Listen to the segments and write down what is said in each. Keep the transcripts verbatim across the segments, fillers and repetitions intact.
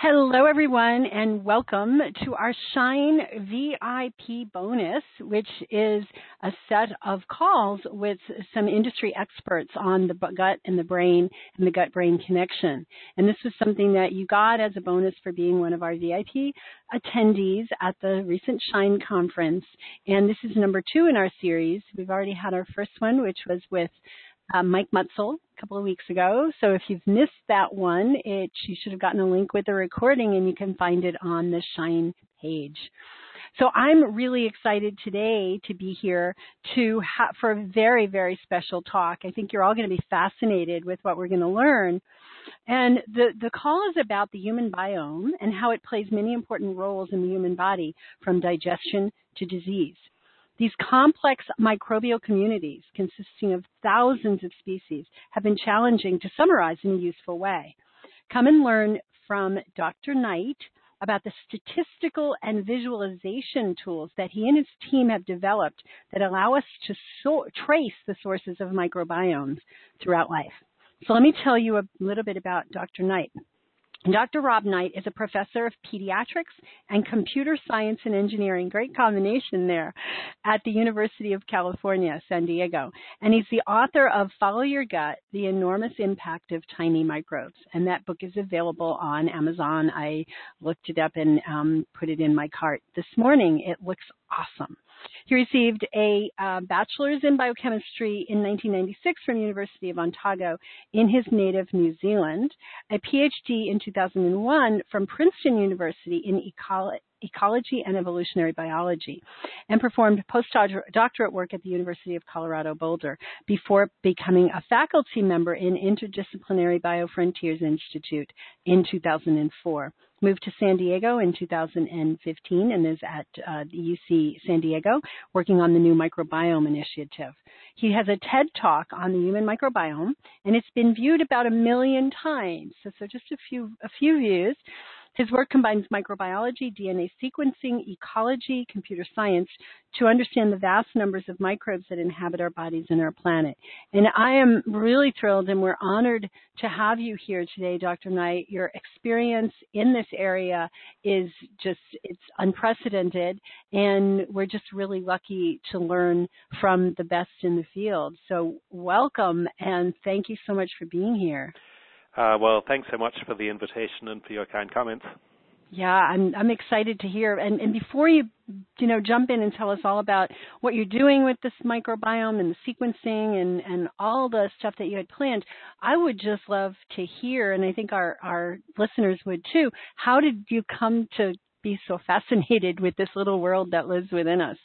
Hello, everyone, and welcome to our Shine V I P bonus, which is a set of calls with some industry experts on the gut and the brain and the gut-brain connection. And this was something that you got as a bonus for being one of our V I P attendees at the recent Shine conference. And this is number two in our series. We've already had our first one, which was with Uh, Mike Mutzel a couple of weeks ago. So if you've missed that one, it, you should have gotten a link with the recording, and you can find it on the Shine page. So I'm really excited today to be here to ha- for a very, very special talk. I think you're all going to be fascinated with what we're going to learn. And the, the call is about the human biome and how it plays many important roles in the human body, from digestion to disease. These complex microbial communities, consisting of thousands of species, have been challenging to summarize in a useful way. Come and learn from Doctor Knight about the statistical and visualization tools that he and his team have developed that allow us to so- trace the sources of microbiomes throughout life. So let me tell you a little bit about Doctor Knight. Doctor Rob Knight is a professor of pediatrics and computer science and engineering, great combination there, at the University of California, San Diego. And he's the author of Follow Your Gut, The Enormous Impact of Tiny Microbes. And that book is available on Amazon. I looked it up and um, put it in my cart this morning. It looks awesome. He received a uh, bachelor's in biochemistry in nineteen ninety-six from the University of Otago in his native New Zealand, a P H D in two thousand one from Princeton University in ecology. ecology and evolutionary biology, and performed postdoctorate work at the University of Colorado Boulder before becoming a faculty member in Interdisciplinary Biofrontiers Institute in two thousand four. Moved to San Diego in two thousand fifteen and is at uh, the U C San Diego working on the new microbiome initiative. He has a TED Talk on the human microbiome, and it's been viewed about a million times, so, so just a few, a few views. His work combines microbiology, D N A sequencing, ecology, computer science to understand the vast numbers of microbes that inhabit our bodies and our planet. And I am really thrilled, and we're honored to have you here today, Doctor Knight. Your experience in this area is just, it's unprecedented, and we're just really lucky to learn from the best in the field. So welcome, and thank you so much for being here. Uh, well, thanks so much for the invitation and for your kind comments. Yeah, I'm I'm excited to hear. And, and before you, you know, jump in and tell us all about what you're doing with this microbiome and the sequencing and, and all the stuff that you had planned, I would just love to hear, and I think our, our listeners would too, how did you come to be so fascinated with this little world that lives within us?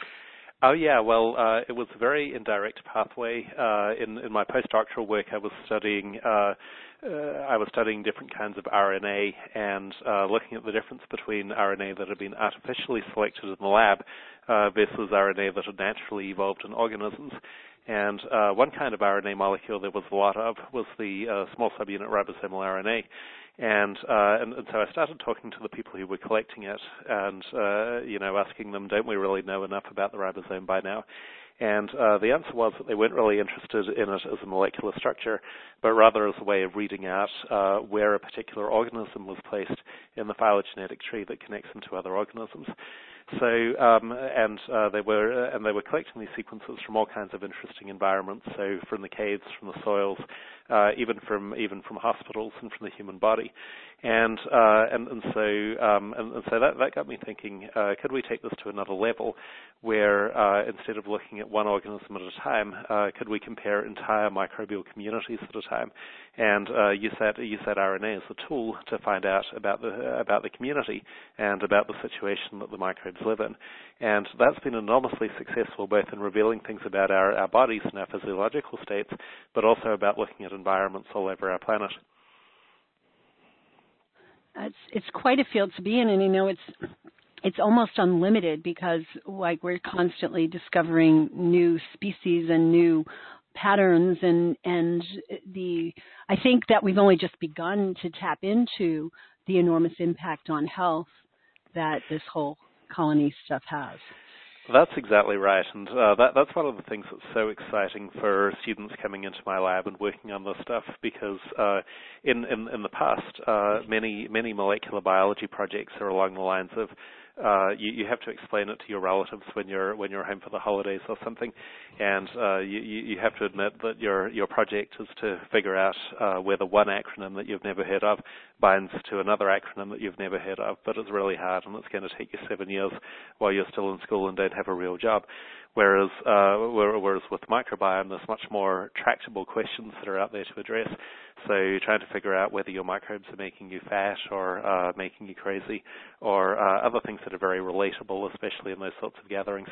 Oh, yeah, well, uh, it was a very indirect pathway. Uh, in, in my postdoctoral work, I was studying uh, uh, I was studying different kinds of R N A and uh, looking at the difference between R N A that had been artificially selected in the lab uh, versus R N A that had naturally evolved in organisms. And uh, one kind of R N A molecule there was a lot of was the uh, small subunit ribosomal R N A. And, uh, and and so I started talking to the people who were collecting it and, uh, you know, asking them, don't we really know enough about the ribosome by now? And uh, the answer was that they weren't really interested in it as a molecular structure, but rather as a way of reading out uh, where a particular organism was placed in the phylogenetic tree that connects them to other organisms. So, um, and uh, they were and they were collecting these sequences from all kinds of interesting environments. So, from the caves, from the soils, uh, even from even from hospitals and from the human body, and uh, and and so um, and, and so that that got me thinking: uh, could we take this to another level, where uh, instead of looking at one organism at a time, uh, could we compare entire microbial communities at a time, and uh, use that use that R N A as a tool to find out about the about the community and about the situation that the microbes live in. And that's been enormously successful, both in revealing things about our, our bodies and our physiological states, but also about looking at environments all over our planet. It's, it's quite a field to be in, and you know, it's it's almost unlimited because, like, we're constantly discovering new species and new patterns, and and the I think that we've only just begun to tap into the enormous impact on health that this whole colony stuff has. That's exactly right, and uh, that, that's one of the things that's so exciting for students coming into my lab and working on this stuff, because uh, in, in in the past, uh, many many molecular biology projects are along the lines of uh, you, you have to explain it to your relatives when you're when you're home for the holidays or something, and uh, you, you have to admit that your your project is to figure out uh, whether one acronym that you've never heard of binds to another acronym that you've never heard of, but it's really hard, and it's going to take you seven years while you're still in school and don't have a real job. Whereas, uh, whereas with microbiome, there's much more tractable questions that are out there to address. So you're trying to figure out whether your microbes are making you fat or uh, making you crazy, or uh, other things that are very relatable, especially in those sorts of gatherings.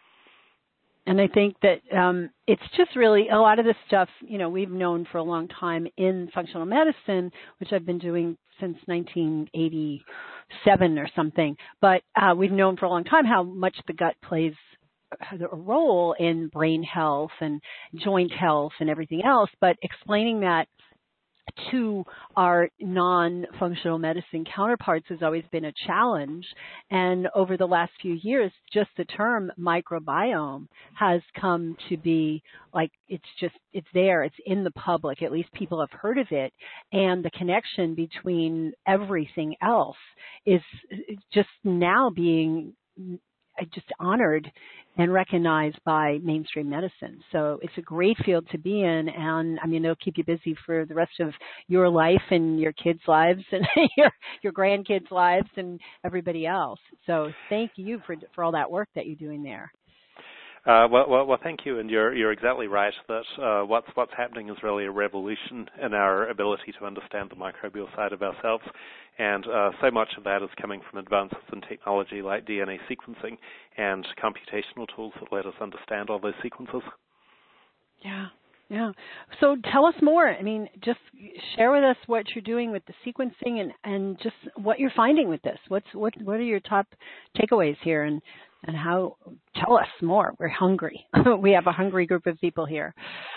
And I think that um, it's just really a lot of this stuff, you know, we've known for a long time in functional medicine, which I've been doing since nineteen eighty-seven or something. But uh, we've known for a long time how much the gut plays a role in brain health and joint health and everything else. But explaining that to our non-functional medicine counterparts has always been a challenge. And over the last few years, just the term microbiome has come to be like, it's just, it's there, it's in the public, at least people have heard of it. And the connection between everything else is just now being just honored and recognized by mainstream medicine. So it's a great field to be in, and I mean, it'll keep you busy for the rest of your life and your kids' lives and your your grandkids' lives and everybody else. So thank you for for all that work that you're doing there. Uh, well, well, well, thank you, and you're you're exactly right that uh, what's what's happening is really a revolution in our ability to understand the microbial side of ourselves, and uh, so much of that is coming from advances in technology like D N A sequencing and computational tools that let us understand all those sequences. Yeah. Yeah. So tell us more. I mean, just share with us what you're doing with the sequencing and, and just what you're finding with this. What's what what are your top takeaways here, and and how? Tell us more. We're hungry. We have a hungry group of people here.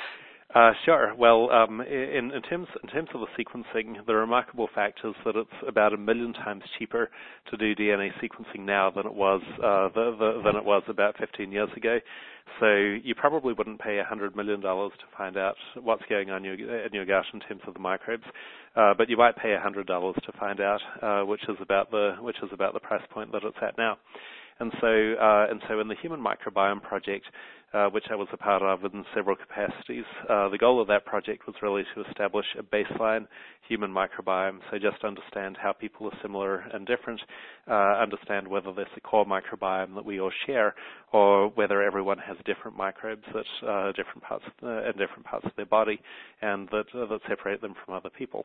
Uh, sure. Well, um, in, in terms in terms of the sequencing, the remarkable fact is that it's about a million times cheaper to do D N A sequencing now than it was uh, the, the, than it was about fifteen years ago. So you probably wouldn't pay one hundred million dollars to find out what's going on in your, in your gut in terms of the microbes, uh, but you might pay one hundred dollars to find out, uh, which is about the which is about the price point that it's at now. And so, uh, and so in the Human Microbiome Project, uh, which I was a part of in several capacities, uh, the goal of that project was really to establish a baseline human microbiome, so just understand how people are similar and different, uh, understand whether there's a core microbiome that we all share, or whether everyone has different microbes that uh, different parts uh, in different parts of their body, and that uh, that separate them from other people.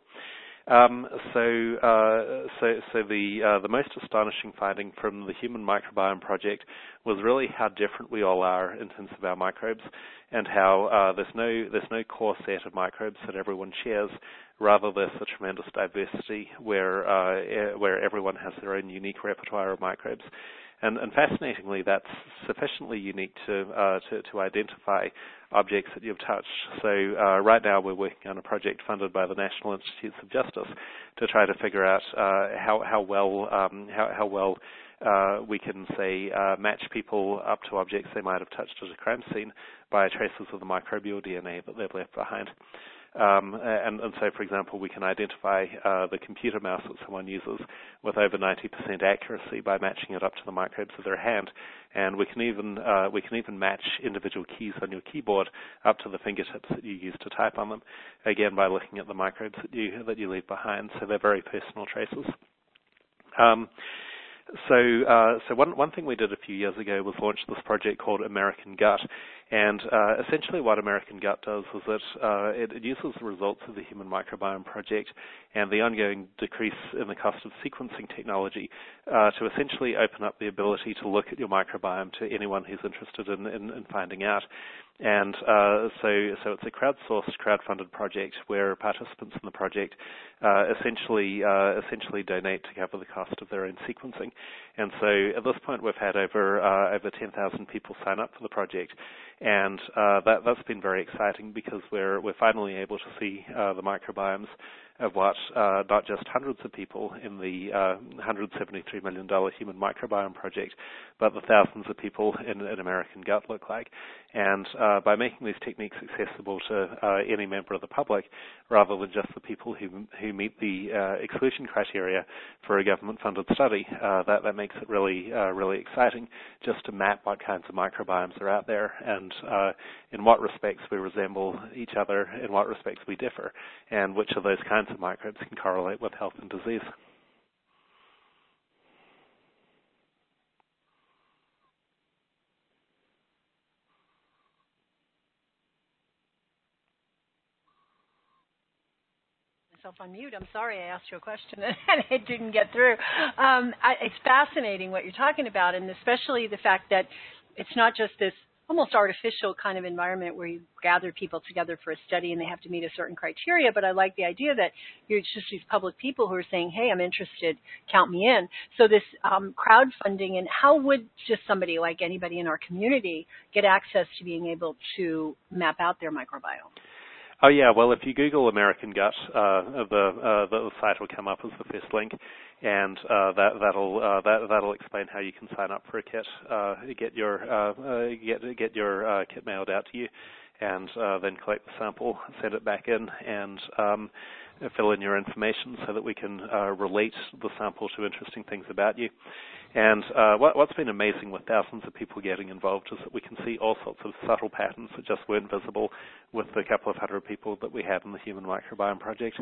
Um, so, uh, so, so the uh, the most astonishing finding from the Human Microbiome Project was really how different we all are in terms of our microbes, and how uh, there's no there's no core set of microbes that everyone shares. Rather, there's a tremendous diversity where uh, where everyone has their own unique repertoire of microbes. And, and fascinatingly, that's sufficiently unique to, uh, to to identify objects that you've touched. So uh, right now we're working on a project funded by the National Institutes of Justice to try to figure out uh, how how well um, how how well uh, we can say uh, match people up to objects they might have touched at a crime scene by traces of the microbial D N A that they've left behind. Um, and, and so, for example, we can identify uh, the computer mouse that someone uses with over ninety percent accuracy by matching it up to the microbes of their hand, and we can even uh, we can even match individual keys on your keyboard up to the fingertips that you use to type on them, again by looking at the microbes that you that you leave behind. So they're very personal traces. Um, So, uh, so one one thing we did a few years ago was launch this project called American Gut, and uh, essentially what American Gut does is that uh, it, it uses the results of the Human Microbiome Project and the ongoing decrease in the cost of sequencing technology uh, to essentially open up the ability to look at your microbiome to anyone who's interested in, in, in finding out. And uh, so, so it's a crowdsourced, crowdfunded project where participants in the project uh, essentially uh, essentially donate to cover the cost of their own sequencing. And so, at this point, we've had over uh, over ten thousand people sign up for the project. And uh, that, that's been very exciting because we're, we're finally able to see uh, the microbiomes of what uh, not just hundreds of people in the uh, one hundred seventy-three million dollars Human Microbiome Project, but the thousands of people in, in American Gut look like. And uh, by making these techniques accessible to uh, any member of the public, rather than just the people who, who meet the uh, exclusion criteria for a government-funded study, uh, that, that makes it really, uh, really exciting just to map what kinds of microbiomes are out there and uh, in what respects we resemble each other, in what respects we differ, and which of those kinds of microbes can correlate with health and disease. Myself on mute. I'm sorry I asked you a question and it didn't get through. Um, I, it's fascinating what you're talking about, and especially the fact that it's not just this almost artificial kind of environment where you gather people together for a study and they have to meet a certain criteria, but I like the idea that you're just these public people who are saying, hey, I'm interested, count me in. So this um, crowdfunding, and how would just somebody like anybody in our community get access to being able to map out their microbiome? Oh yeah, well if you Google American Gut, uh, the, uh, the site will come up as the first link, and uh, that, that'll uh, that, that'll explain how you can sign up for a kit, uh, get your uh, uh, get get your uh, kit mailed out to you, and uh, then collect the sample, send it back in, and um, fill in your information so that we can uh, relate the sample to interesting things about you. And uh, what, what's been amazing with thousands of people getting involved is that we can see all sorts of subtle patterns that just weren't visible with the couple of hundred people that we have in the Human Microbiome Project.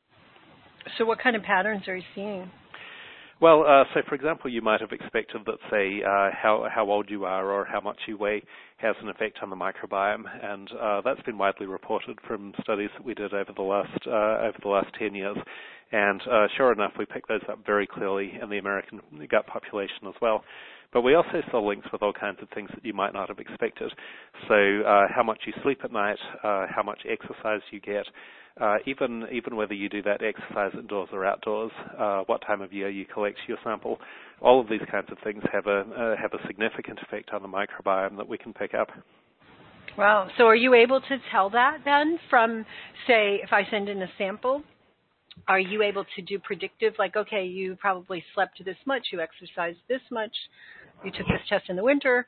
So what kind of patterns are you seeing? Well, uh, so for example, you might have expected that, say, uh, how, how old you are or how much you weigh has an effect on the microbiome, and uh, that's been widely reported from studies that we did over the last uh, over the last ten years. And uh, sure enough, we picked those up very clearly in the American gut population as well. But we also saw links with all kinds of things that you might not have expected. So uh, how much you sleep at night, uh, how much exercise you get, uh, even even whether you do that exercise indoors or outdoors, uh, what time of year you collect your sample. All of these kinds of things have a uh, have a significant effect on the microbiome that we can pick up. Wow. So are you able to tell that then from, say, if I send in a sample? Are you able to do predictive, like, okay, you probably slept this much, you exercised this much, you took this test in the winter?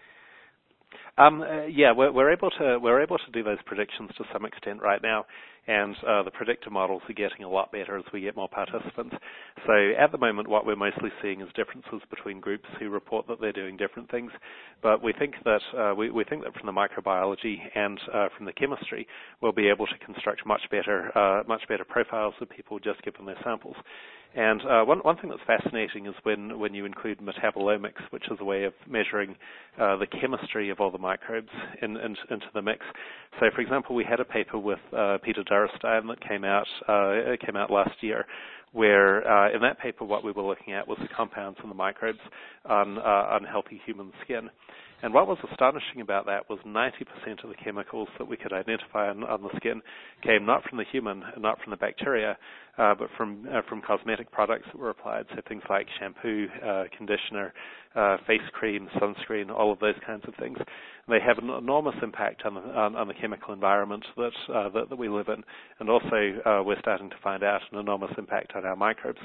Um, uh, yeah, we're, we're able to we're able to do those predictions to some extent right now, and uh, the predictor models are getting a lot better as we get more participants. So at the moment, what we're mostly seeing is differences between groups who report that they're doing different things. But we think that uh, we, we think that from the microbiology and uh, from the chemistry, we'll be able to construct much better uh, much better profiles of people just given their samples. And uh, one, one thing that's fascinating is when, when you include metabolomics, which is a way of measuring uh, the chemistry of all the microbes in, in, into the mix. So, for example, we had a paper with uh, Peter Durstein that came out uh, came out last year, where uh, in that paper what we were looking at was the compounds in the microbes on, uh, on healthy human skin. And what was astonishing about that was ninety percent of the chemicals that we could identify on, on the skin came not from the human, not from the bacteria, uh, but from uh, from cosmetic products that were applied, so things like shampoo, uh, conditioner, uh, face cream, sunscreen, all of those kinds of things. And they have an enormous impact on the, on, on the chemical environment that, uh, that, that we live in, and also uh, we're starting to find out an enormous impact on our microbes.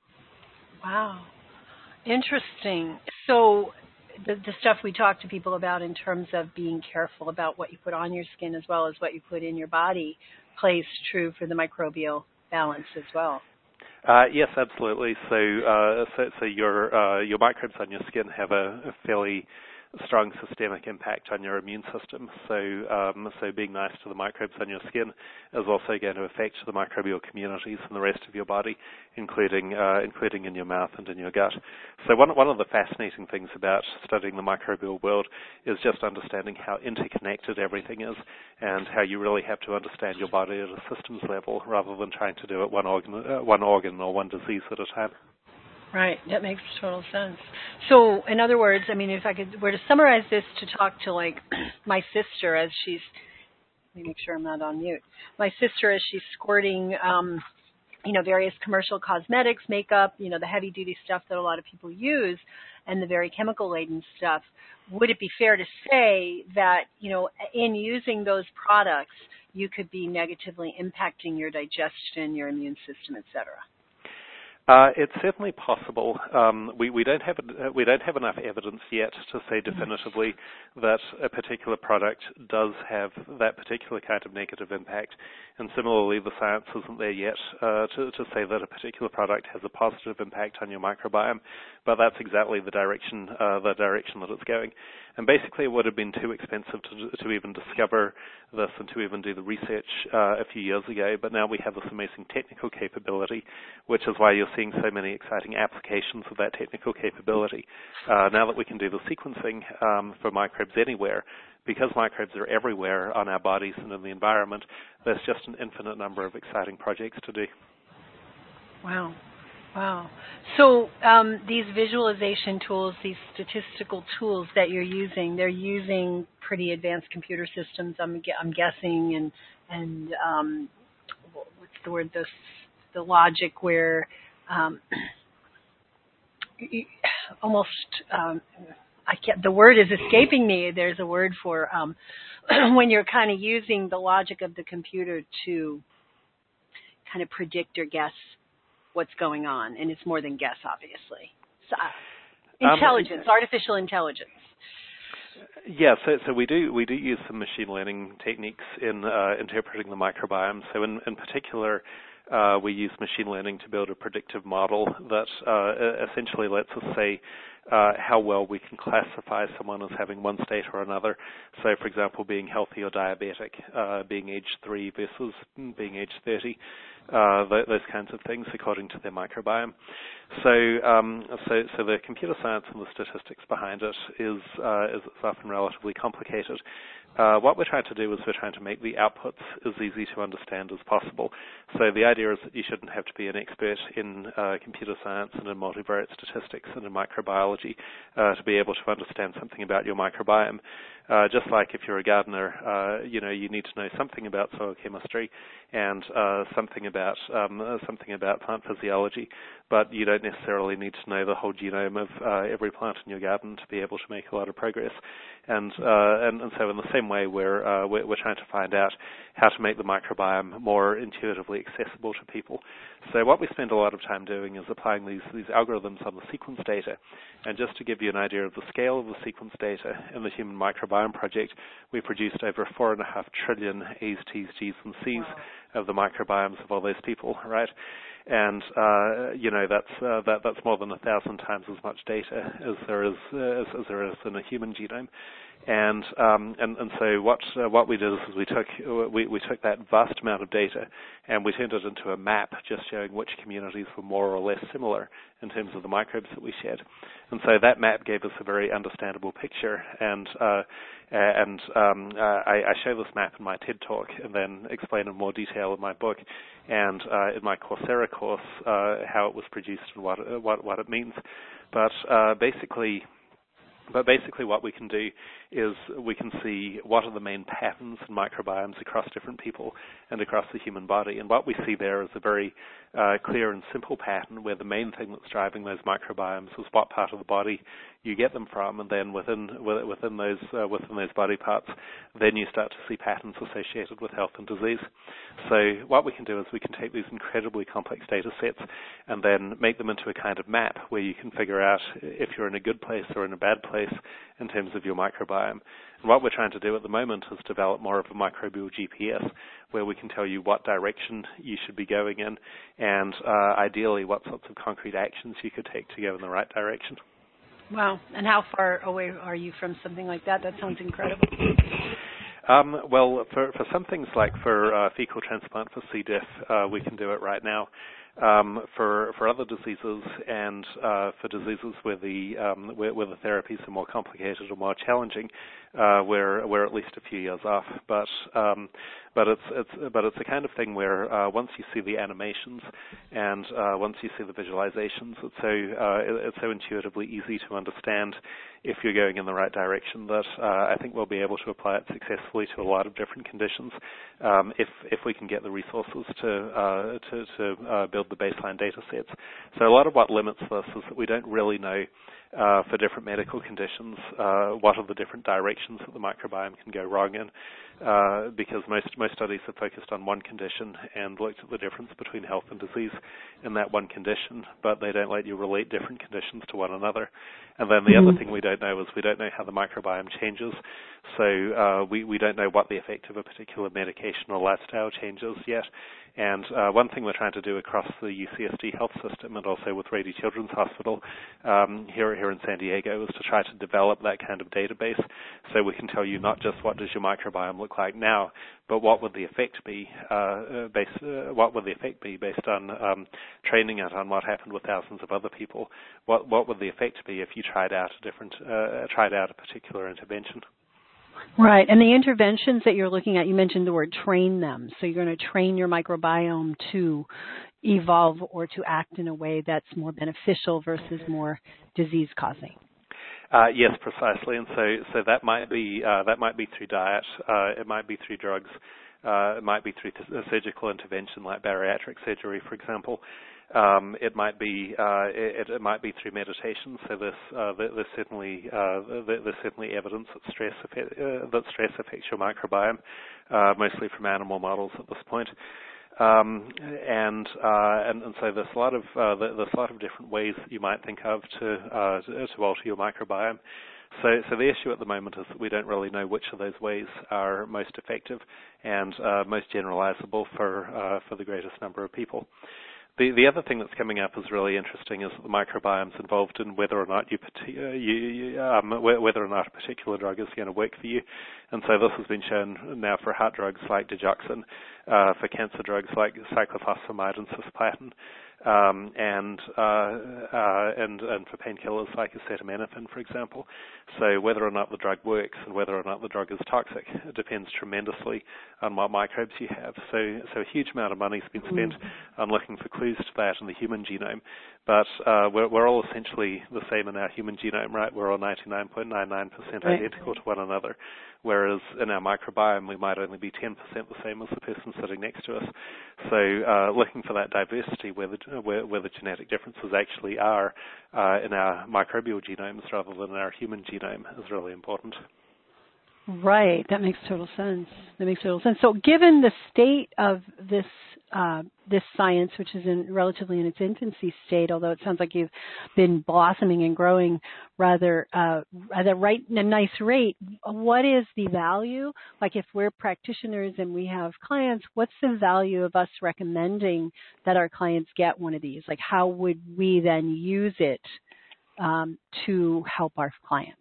Wow. Interesting. So The, the stuff we talk to people about in terms of being careful about what you put on your skin as well as what you put in your body plays true for the microbial balance as well. Uh, yes, absolutely. So, uh, so, so your uh, your microbes on your skin have a, a fairly strong systemic impact on your immune system. So, um, so being nice to the microbes on your skin is also going to affect the microbial communities in the rest of your body, including uh, including in your mouth and in your gut. So, one one of the fascinating things about studying the microbial world is just understanding how interconnected everything is, and how you really have to understand your body at a systems level rather than trying to do it one organ, uh, one organ or one disease at a time. Right, that makes total sense. So, in other words, I mean, if I could were to summarize this to talk to, like, my sister as she's, let me make sure I'm not on mute, my sister as she's squirting, um, you know, various commercial cosmetics, makeup, you know, the heavy-duty stuff that a lot of people use, and the very chemical-laden stuff, would it be fair to say that, you know, in using those products, you could be negatively impacting your digestion, your immune system, et cetera? Uh, it's certainly possible. Um, we, we don't have we don't have enough evidence yet to say definitively that a particular product does have that particular kind of negative impact. And similarly, the science isn't there yet uh, to, to say that a particular product has a positive impact on your microbiome. But that's exactly the direction uh, the direction that it's going. And basically, it would have been too expensive to, to even discover this and to even do the research uh, a few years ago. But now we have this amazing technical capability, which is why you're seeing so many exciting applications of that technical capability. Uh, now that we can do the sequencing um, for microbes anywhere, because microbes are everywhere on our bodies and in the environment, there's just an infinite number of exciting projects to do. Wow. Wow. So um, these visualization tools, these statistical tools that you're using, they're using pretty advanced computer systems, I'm, I'm guessing, and and um, what's the word, the, the logic where um, almost, um, I can't, the word is escaping me. There's a word for um, when you're kind of using the logic of the computer to kind of predict or guess what's going on, and it's more than guess, obviously. So, uh, intelligence, um, artificial intelligence. Yeah, so so we do we do use some machine learning techniques in uh, interpreting the microbiome. So in in particular, uh, we use machine learning to build a predictive model that uh, essentially lets us say uh, how well we can classify someone as having one state or another. So, for example, being healthy or diabetic, uh, being age three versus being age thirty. Uh, th- those kinds of things according to their microbiome. So, um, so, so the computer science and the statistics behind it is, uh, is often relatively complicated. Uh, what we're trying to do is we're trying to make the outputs as easy to understand as possible. So the idea is that you shouldn't have to be an expert in uh, computer science and in multivariate statistics and in microbiology uh, to be able to understand something about your microbiome. Uh, just like if you're a gardener, uh, you know, you need to know something about soil chemistry and uh, something about um, uh, something about plant physiology, but you don't necessarily need to know the whole genome of uh, every plant in your garden to be able to make a lot of progress. And uh, and, and so, in the same way, we're, uh, we're we're trying to find out how to make the microbiome more intuitively accessible to people. So, what we spend a lot of time doing is applying these these algorithms on the sequence data. And just to give you an idea of the scale of the sequence data in the Human Microbiome Project, we produced over four and a half trillion A's, T's, G's, and C's of the microbiomes of all those people, right? And uh, you know that's uh, that that's more than a thousand times as much data as there is uh, as, as there is in a human genome. And um, and and so what uh, what we did is we took we, we took that vast amount of data and we turned it into a map, just showing which communities were more or less similar in terms of the microbes that we shared. And so that map gave us a very understandable picture. And uh, and um, uh, I, I show this map in my TED Talk and then explain in more detail in my book and uh, in my Coursera course uh, how it was produced and what what what it means. But uh, basically. But basically what we can do is we can see what are the main patterns in microbiomes across different people and across the human body. And what we see there is a very uh, clear and simple pattern where the main thing that's driving those microbiomes is what part of the body you get them from, and then within within those uh, within those body parts, then you start to see patterns associated with health and disease. So what we can do is we can take these incredibly complex data sets and then make them into a kind of map where you can figure out if you're in a good place or in a bad place in terms of your microbiome. And what we're trying to do at the moment is develop more of a microbial G P S where we can tell you what direction you should be going in and uh, ideally what sorts of concrete actions you could take to go in the right direction. Wow. And how far away are you from something like that? That sounds incredible. Um, well, for, for some things like for uh, fecal transplant for C. diff, uh, we can do it right now. Um, for for other diseases and uh, for diseases where the um, where, where the therapies are more complicated or more challenging, uh, we're we're at least a few years off. But um, but it's it's but it's a kind of thing where uh, once you see the animations and uh, once you see the visualizations, it's so uh, it's so intuitively easy to understand. if you're going in the right direction, that uh, I think we'll be able to apply it successfully to a lot of different conditions um, if if we can get the resources to uh, to, to uh, build the baseline data sets. So a lot of what limits this is that we don't really know uh, for different medical conditions uh, what are the different directions that the microbiome can go wrong in, uh, because most most studies have focused on one condition and looked at the difference between health and disease in that one condition, but they don't let you relate different conditions to one another. And then the mm-hmm. other thing we don't know is we don't know how the microbiome changes. So uh, we, we don't know what the effect of a particular medication or lifestyle changes yet. And uh, one thing we're trying to do across the U C S D health system and also with Rady Children's Hospital um, here, here in San Diego is to try to develop that kind of database so we can tell you not just what does your microbiome look like now, but what would the effect be uh, based, uh, what would the effect be based on um, training it on what happened with thousands of other people. What what would the effect be if you tried out a different uh, tried out a particular intervention? Right, and the interventions that you're looking at, you mentioned the word train them. So you're going to train your microbiome to evolve or to act in a way that's more beneficial versus more disease-causing. Uh, yes, precisely, and so so that might be uh, that might be through diet, uh, it might be through drugs, uh, it might be through th- surgical intervention like bariatric surgery, for example. Um, it might be uh, it, it might be through meditation. So there's uh, there's certainly uh, there's certainly evidence that stress affect, uh, that stress affects your microbiome, uh, mostly from animal models at this point. Um, and, uh, and and so there's a lot of uh, there's a lot of different ways that you might think of to uh, to alter your microbiome. So, so the issue at the moment is that we don't really know which of those ways are most effective and uh, most generalizable for uh, for the greatest number of people. The, the other thing that's coming up is really interesting is that the microbiome's involved in whether or not you, you, you um, whether or not a particular drug is going to work for you, and so this has been shown now for heart drugs like digoxin, uh, for cancer drugs like cyclophosphamide and cisplatin, um, and, uh, uh, and and for painkillers like acetaminophen, for example. So whether or not the drug works and whether or not the drug is toxic, it depends tremendously on what microbes you have. So so a huge amount of money has been spent mm-hmm. on looking for clues to that in the human genome, but uh, we're, we're all essentially the same in our human genome, right? We're all ninety-nine point nine nine percent right. identical to one another, whereas in our microbiome we might only be ten percent the same as the person sitting next to us. So uh, looking for that diversity where the, where, where the genetic differences actually are uh, in our microbial genomes rather than our human genome is really important. Right, that makes total sense. That makes total sense. So, given the state of this uh, this science, which is in relatively in its infancy state, although it sounds like you've been blossoming and growing rather uh, at a right a nice rate, what is the value? Like, if we're practitioners and we have clients, what's the value of us recommending that our clients get one of these? Like, how would we then use it um, to help our clients?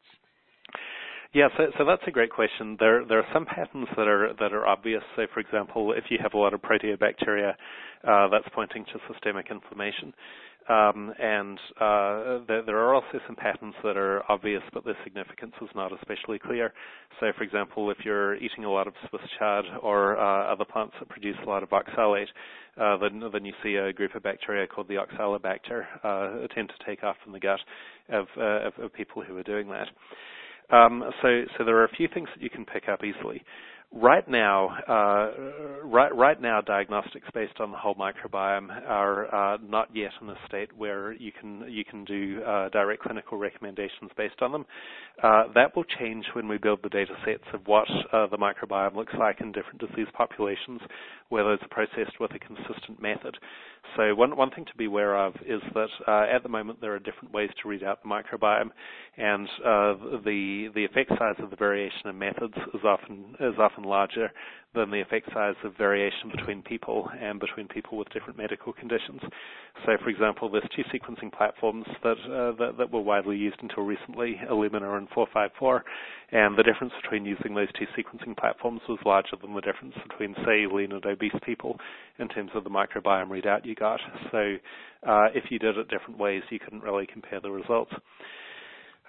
Yeah, so, so that's a great question. There, there are some patterns that are that are obvious. So, for example, if you have a lot of proteobacteria, uh, that's pointing to systemic inflammation. Um, and uh, there, there are also some patterns that are obvious, but their significance is not especially clear. So, for example, if you're eating a lot of Swiss chard or uh, other plants that produce a lot of oxalate, uh, then, then you see a group of bacteria called the oxalobacter uh, tend to take off in the gut of, uh, of, of people who are doing that. Um, so, so there are a few things that you can pick up easily. Right now, uh, right, right now, diagnostics based on the whole microbiome are uh, not yet in a state where you can you can do uh, direct clinical recommendations based on them. Uh, that will change when we build the data sets of what uh, the microbiome looks like in different disease populations, where those are processed with a consistent method. So one one thing to be aware of is that uh, at the moment there are different ways to read out the microbiome, and uh, the the effect size of the variation in methods is often is often larger than the effect size of variation between people and between people with different medical conditions. So, for example, there's two sequencing platforms that uh, that, that were widely used until recently, Illumina and four five four, and the difference between using those two sequencing platforms was larger than the difference between, say, lean and obese people in terms of the microbiome readout you got. So, uh, if you did it different ways, you couldn't really compare the results.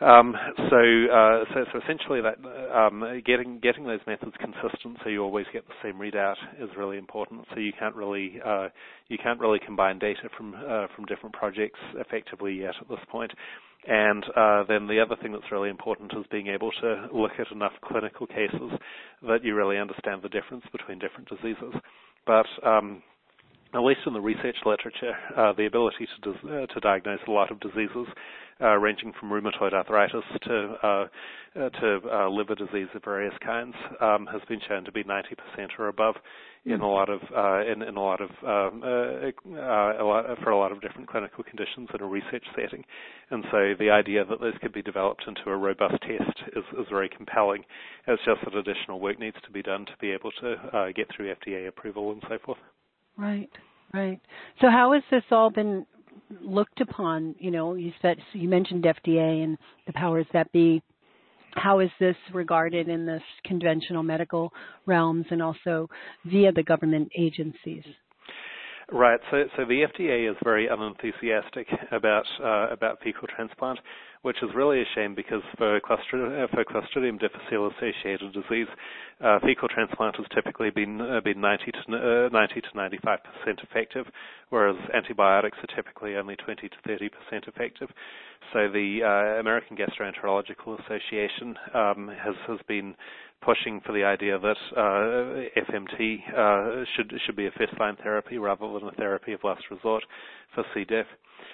Um, so, uh, so, so essentially, that um, getting getting those methods consistent, so you always get the same readout, is really important. So you can't really uh, you can't really combine data from uh, from different projects effectively yet at this point. And uh, then the other thing that's really important is being able to look at enough clinical cases that you really understand the difference between different diseases. But um, at least in the research literature, uh, the ability to, dis- uh, to diagnose a lot of diseases, uh, ranging from rheumatoid arthritis to uh, uh, to uh, liver disease of various kinds, um, has been shown to be ninety percent or above in a lot of uh, in, in a lot of um, uh, uh, a lot, for a lot of different clinical conditions in a research setting. And so the idea that those could be developed into a robust test is, is very compelling. It's just that additional work needs to be done to be able to uh, get through F D A approval and so forth. Right, right. So how has this all been looked upon? You know, you said you mentioned F D A and the powers that be. How is this regarded in this conventional medical realms and also via the government agencies? Right. So, so the F D A is very unenthusiastic about uh, about fecal transplant, which is really a shame because for, Clostrid- for Clostridium difficile-associated disease, uh, fecal transplant has typically been uh, been ninety to ninety-five percent effective, whereas antibiotics are typically only twenty to thirty percent effective. So the uh, American Gastroenterological Association um, has has been pushing for the idea that uh, F M T uh, should should be a first-line therapy rather than a therapy of last resort for C. diff.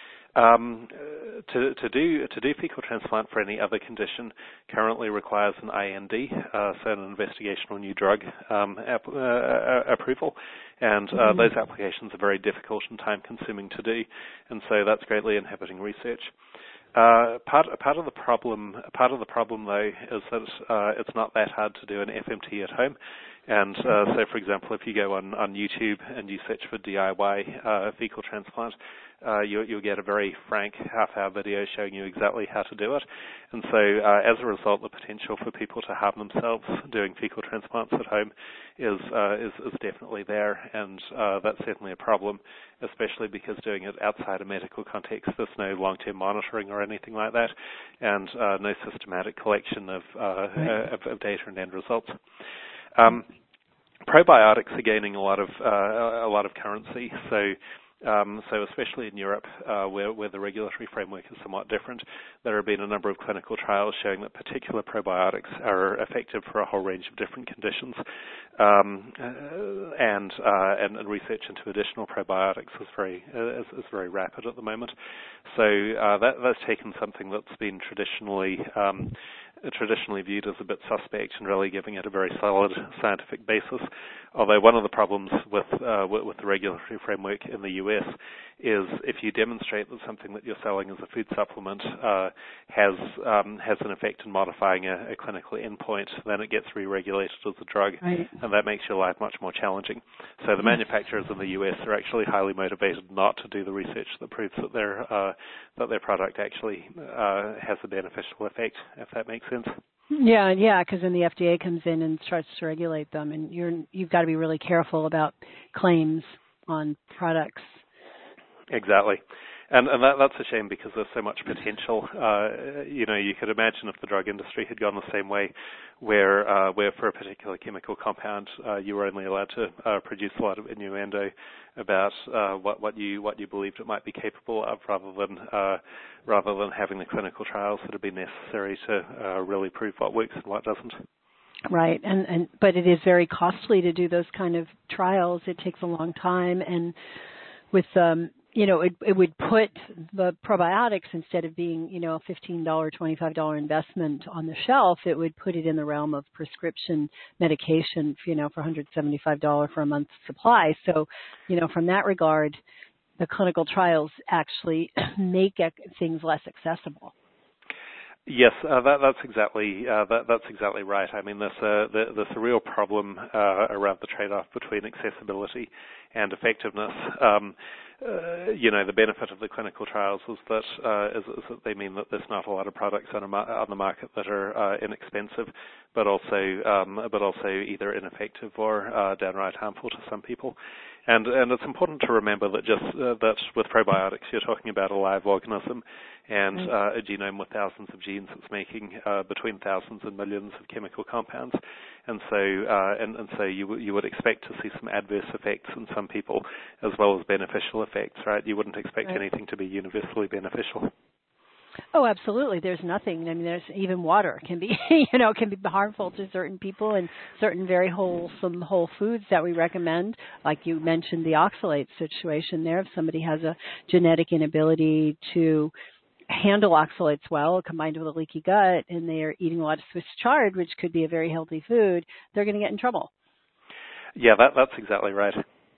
Um, to, to do to do fecal transplant for any other condition currently requires an I N D, uh, so an investigational new drug um, ap- uh, approval, and uh, mm-hmm. those applications are very difficult and time-consuming to do, and so that's greatly inhibiting research. Uh, part part of the problem part of the problem though is that uh, it's not that hard to do an F M T at home, and uh, so for example, if you go on, on YouTube and you search for D I Y uh, fecal transplant, uh, you, you'll get a very frank half-hour video showing you exactly how to do it. And so uh, as a result, the potential for people to harm themselves doing fecal transplants at home is uh, is, is definitely there, and uh, that's certainly a problem, especially because doing it outside a medical context, there's no long-term monitoring or anything like that, and uh, no systematic collection of, uh, right. of, of data and end results. Um, probiotics are gaining a lot of uh, a lot of currency, so. Um, so especially in Europe, uh, where, where the regulatory framework is somewhat different, there have been a number of clinical trials showing that particular probiotics are effective for a whole range of different conditions, um, uh, and, uh, and and research into additional probiotics is very uh, is, is very rapid at the moment. So uh, that that's taken something that's been traditionally um, traditionally viewed as a bit suspect and really giving it a very solid scientific basis. Although one of the problems with, uh, with with the regulatory framework in the U S is if you demonstrate that something that you're selling as a food supplement uh, has um, has an effect in modifying a, a clinical endpoint, then it gets re-regulated as a drug, right. and that makes your life much more challenging. So the manufacturers in the U S are actually highly motivated not to do the research that proves that their uh, that their product actually uh, has a beneficial effect, if that makes sense. Yeah, yeah, because then the F D A comes in and starts to regulate them, and you're you've got to be really careful about claims on products. Exactly. And, and that, that's a shame because there's so much potential. Uh, you know, you could imagine if the drug industry had gone the same way, where uh, where for a particular chemical compound uh, you were only allowed to uh, produce a lot of innuendo about uh, what, what you what you believed it might be capable of, rather than uh, rather than having the clinical trials that have been necessary to uh, really prove what works and what doesn't. Right, and, and but it is very costly to do those kind of trials. It takes a long time, and with um, you know, it, it would put the probiotics, instead of being, you know, a fifteen dollars, twenty-five dollars investment on the shelf, it would put it in the realm of prescription medication, you know, for one hundred seventy-five dollars for a month's supply. So, you know, from that regard, the clinical trials actually make things less accessible. Yes, uh, that, that's exactly uh, that, that's exactly right. I mean, there's a there's a real problem uh, around the trade-off between accessibility and effectiveness. Um, uh, you know, the benefit of the clinical trials is that uh, is, is that they mean that there's not a lot of products on, a mar- on the market that are uh, inexpensive, but also um, but also either ineffective or uh, downright harmful to some people. And, and it's important to remember that just uh, that with probiotics, you're talking about a live organism and uh, a genome with thousands of genes that's making uh, between thousands and millions of chemical compounds. And so, uh, and, and so you, w- you would expect to see some adverse effects in some people as well as beneficial effects, right? You wouldn't expect Right. anything to be universally beneficial. Oh, absolutely. There's nothing. I mean, there's even water can be, you know, can be harmful to certain people, and certain very wholesome whole foods that we recommend. Like you mentioned, the oxalate situation there. If somebody has a genetic inability to handle oxalates well, combined with a leaky gut, and they are eating a lot of Swiss chard, which could be a very healthy food, they're going to get in trouble. Yeah, that, that's exactly right.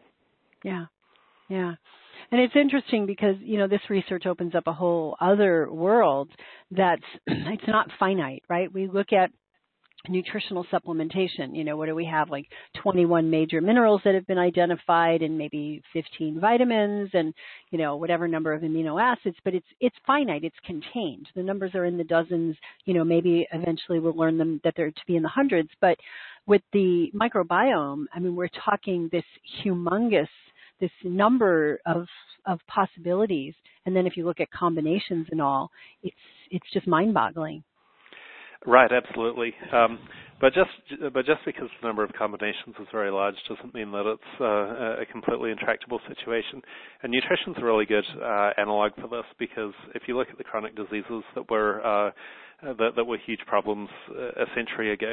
Yeah, yeah. And it's interesting because, you know, this research opens up a whole other world that's, it's not finite, right? We look at nutritional supplementation. You know, what do we have? Like twenty-one major minerals that have been identified, and maybe fifteen vitamins, and, you know, whatever number of amino acids, but it's it's finite, it's contained. The numbers are in the dozens, you know, maybe eventually we'll learn them that they're to be in the hundreds. But with the microbiome, I mean, we're talking this humongous this number of of possibilities, and then if you look at combinations and all, it's it's just mind-boggling. Right, absolutely. Um, but just but just because the number of combinations is very large doesn't mean that it's uh, a completely intractable situation. And nutrition's a really good uh, analog for this, because if you look at the chronic diseases that were uh, that, that were huge problems a century ago,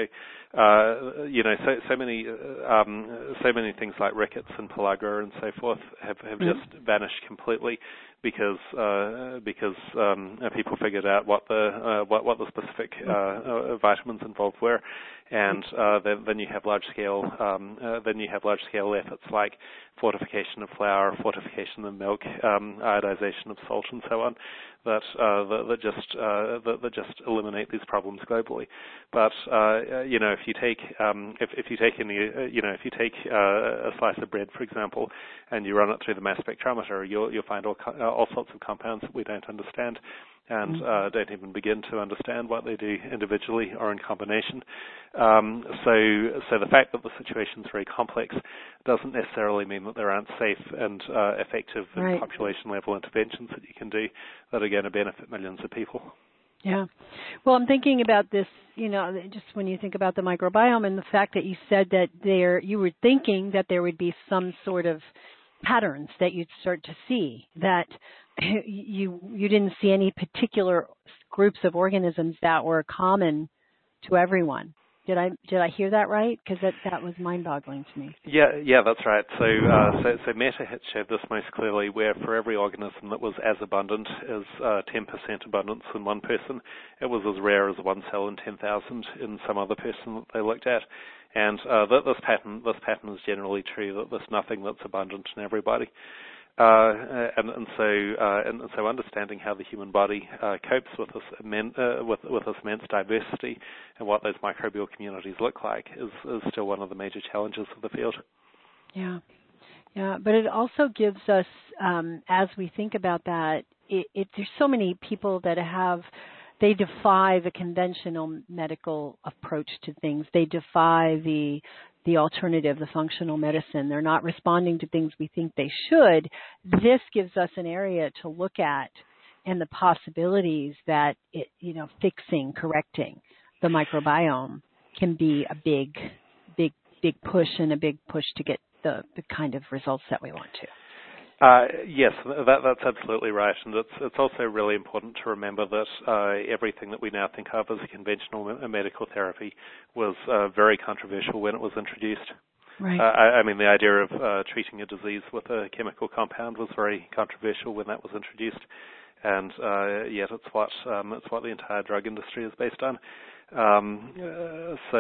uh, you know, so, so many um, so many things like rickets and pellagra and so forth have, have mm-hmm. just vanished completely, because uh, because um, people figured out what the uh, what, what the specific uh, uh, vitamins involved were, and uh, then, then you have large scale um, uh, then you have large scale efforts like fortification of flour, fortification of milk, um, iodization of salt, and so on, that uh, that, that just uh, that, that just eliminate these problems globally. But uh, you know, if you take um, if, if you take any uh, you know if you take uh, a slice of bread, for example, and you run it through the mass spectrometer, you'll you'll find all uh, all sorts of compounds that we don't understand, and uh, don't even begin to understand what they do individually or in combination. Um, so, so the fact that the situation is very complex doesn't necessarily mean that there aren't safe and uh, effective right. and population-level interventions that you can do that are going to benefit millions of people. Yeah. Well, I'm thinking about this, you know, just when you think about the microbiome and the fact that you said that there, you were thinking that there would be some sort of patterns that you'd start to see, that you you didn't see any particular groups of organisms that were common to everyone. Did I did I hear that right? Because that, that was mind-boggling to me. Yeah, yeah, that's right. So, uh, so, so Meta had showed this most clearly, where for every organism that was as abundant as uh, ten percent abundance in one person, it was as rare as one cell in ten thousand in some other person that they looked at. And uh, this pattern, this pattern is generally true, that there's nothing that's abundant in everybody. Uh, and, and so, uh, and, and so, understanding how the human body uh, copes with this immense, uh, with, with this immense diversity and what those microbial communities look like is, is still one of the major challenges of the field. Yeah, yeah, but it also gives us, um, as we think about that, it, it, there's so many people that have. They defy the conventional medical approach to things. They defy the the alternative, the functional medicine. They're not responding to things we think they should. This gives us an area to look at and the possibilities that it, you know, fixing, correcting the microbiome can be a big, big, big push and a big push to get the, the kind of results that we want to. Uh, yes, that, that's absolutely right, and it's, it's also really important to remember that uh, everything that we now think of as a conventional me- medical therapy was uh, very controversial when it was introduced. Right. Uh, I, I mean, the idea of uh, treating a disease with a chemical compound was very controversial when that was introduced, and uh, yet it's what um, it's what the entire drug industry is based on. Um, uh, so,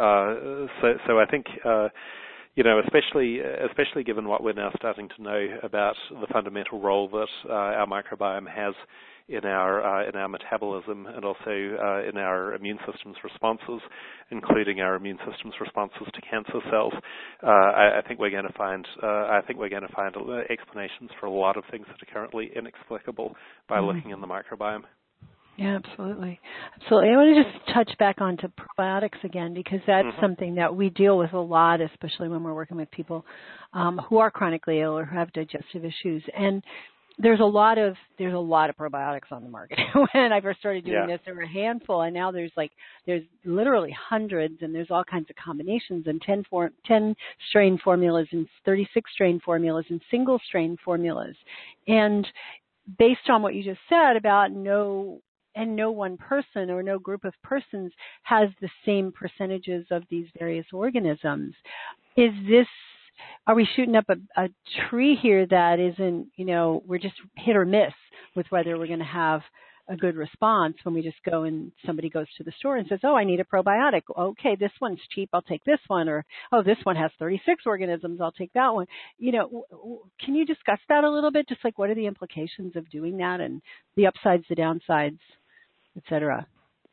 uh, so, so I think. Uh, You know, especially especially given what we're now starting to know about the fundamental role that uh, our microbiome has in our uh, in our metabolism and also uh, in our immune system's responses, including our immune system's responses to cancer cells. Uh, I, I think we're going to find uh, I think we're going to find explanations for a lot of things that are currently inexplicable by mm-hmm. looking in the microbiome. Yeah, absolutely. Absolutely. I want to just touch back onto probiotics again, because that's Mm-hmm. something that we deal with a lot, especially when we're working with people um, who are chronically ill or who have digestive issues. And there's a lot of there's a lot of probiotics on the market. When I first started doing Yeah. this, there were a handful, and now there's like there's literally hundreds, and there's all kinds of combinations, and ten, for, ten strain formulas and thirty-six strain formulas and single strain formulas. And based on what you just said about no and no one person or no group of persons has the same percentages of these various organisms, is this, are we shooting up a, a tree here that isn't, you know, we're just hit or miss with whether we're going to have a good response when we just go and somebody goes to the store and says, oh, I need a probiotic. Okay, this one's cheap, I'll take this one. Or, oh, this one has thirty-six organisms, I'll take that one. You know, w- w- can you discuss that a little bit? Just like what are the implications of doing that and the upsides, the downsides, et cetera?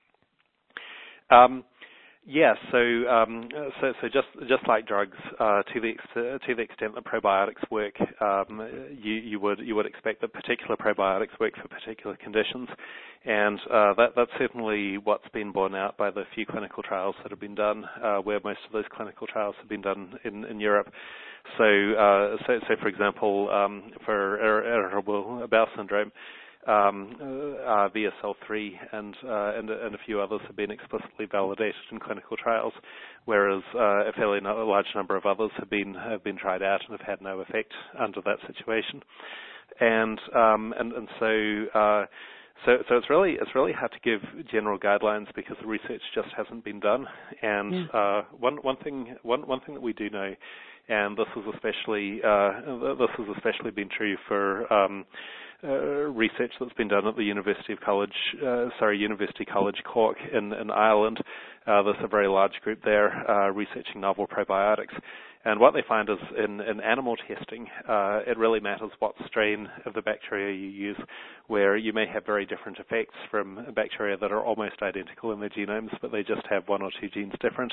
Um, Yeah, so um, so so just just like drugs, uh, to the ex- to the extent that probiotics work, um, you you would you would expect that particular probiotics work for particular conditions, and uh, that that's certainly what's been borne out by the few clinical trials that have been done, uh, where most of those clinical trials have been done in, in Europe. So, uh, so so for example, um, for irritable bowel syndrome. Um, uh, V S L three and, uh, and and a few others have been explicitly validated in clinical trials, whereas uh, a fairly no- large number of others have been have been tried out and have had no effect under that situation. And um, and and so. Uh, So, so it's really it's really hard to give general guidelines because the research just hasn't been done. And Yeah. uh, one one thing one one thing that we do know, and this is especially uh, this has especially been true for um, uh, research that's been done at the University of College, uh, sorry, University College Cork in in Ireland. Uh, there's a very large group there uh, researching novel probiotics. And what they find is in, in animal testing, uh, it really matters what strain of the bacteria you use, where you may have very different effects from bacteria that are almost identical in their genomes, but they just have one or two genes different.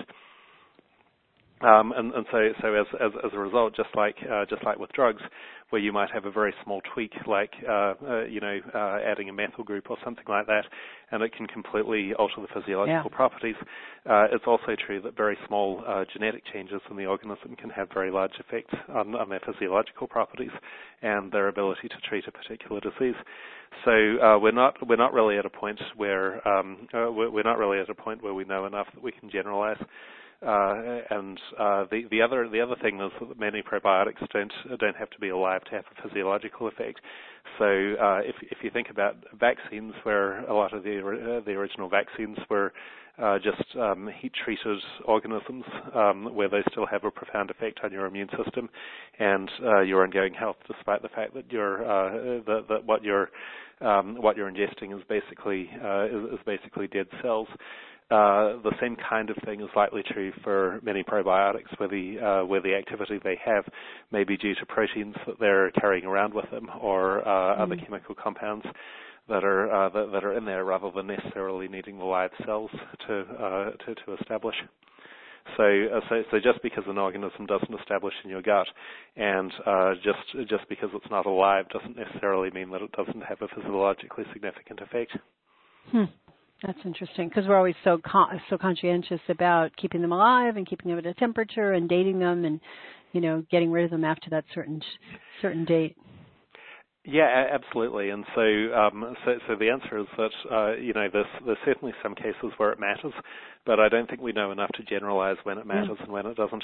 Um, and, and so, so as, as, as a result, just like uh, just like with drugs, where you might have a very small tweak, like uh, uh, you know, uh, adding a methyl group or something like that, and it can completely alter the physiological Yeah. properties. Uh, it's also true that very small uh, genetic changes in the organism can have very large effects on, on their physiological properties and their ability to treat a particular disease. So uh, we're not we're not really at a point where um, uh, we're, we're not really at a point where we know enough that we can generalize. Uh, and uh, the, the other the other thing is that many probiotics don't don't have to be alive to have a physiological effect. So uh, if if you think about vaccines, where a lot of the uh, the original vaccines were uh, just um, heat treated organisms, um, where they still have a profound effect on your immune system and uh, your ongoing health, despite the fact that you're uh, that, that what you're um, what you're ingesting is basically uh, is, is basically dead cells. Uh, the same kind of thing is likely true for many probiotics, where the uh, where the activity they have may be due to proteins that they're carrying around with them, or uh, mm. other chemical compounds that are uh, that, that are in there, rather than necessarily needing the live cells to uh, to, to establish. So, uh, so, so just because an organism doesn't establish in your gut, and uh, just just because it's not alive, doesn't necessarily mean that it doesn't have a physiologically significant effect. Hmm. That's interesting, because we're always so con- so conscientious about keeping them alive and keeping them at a temperature and dating them, and you know, getting rid of them after that certain certain date. Yeah, absolutely. And so, um, so, so the answer is that uh, you know, there's there's certainly some cases where it matters, but I don't think we know enough to generalize when it matters yeah. and when it doesn't.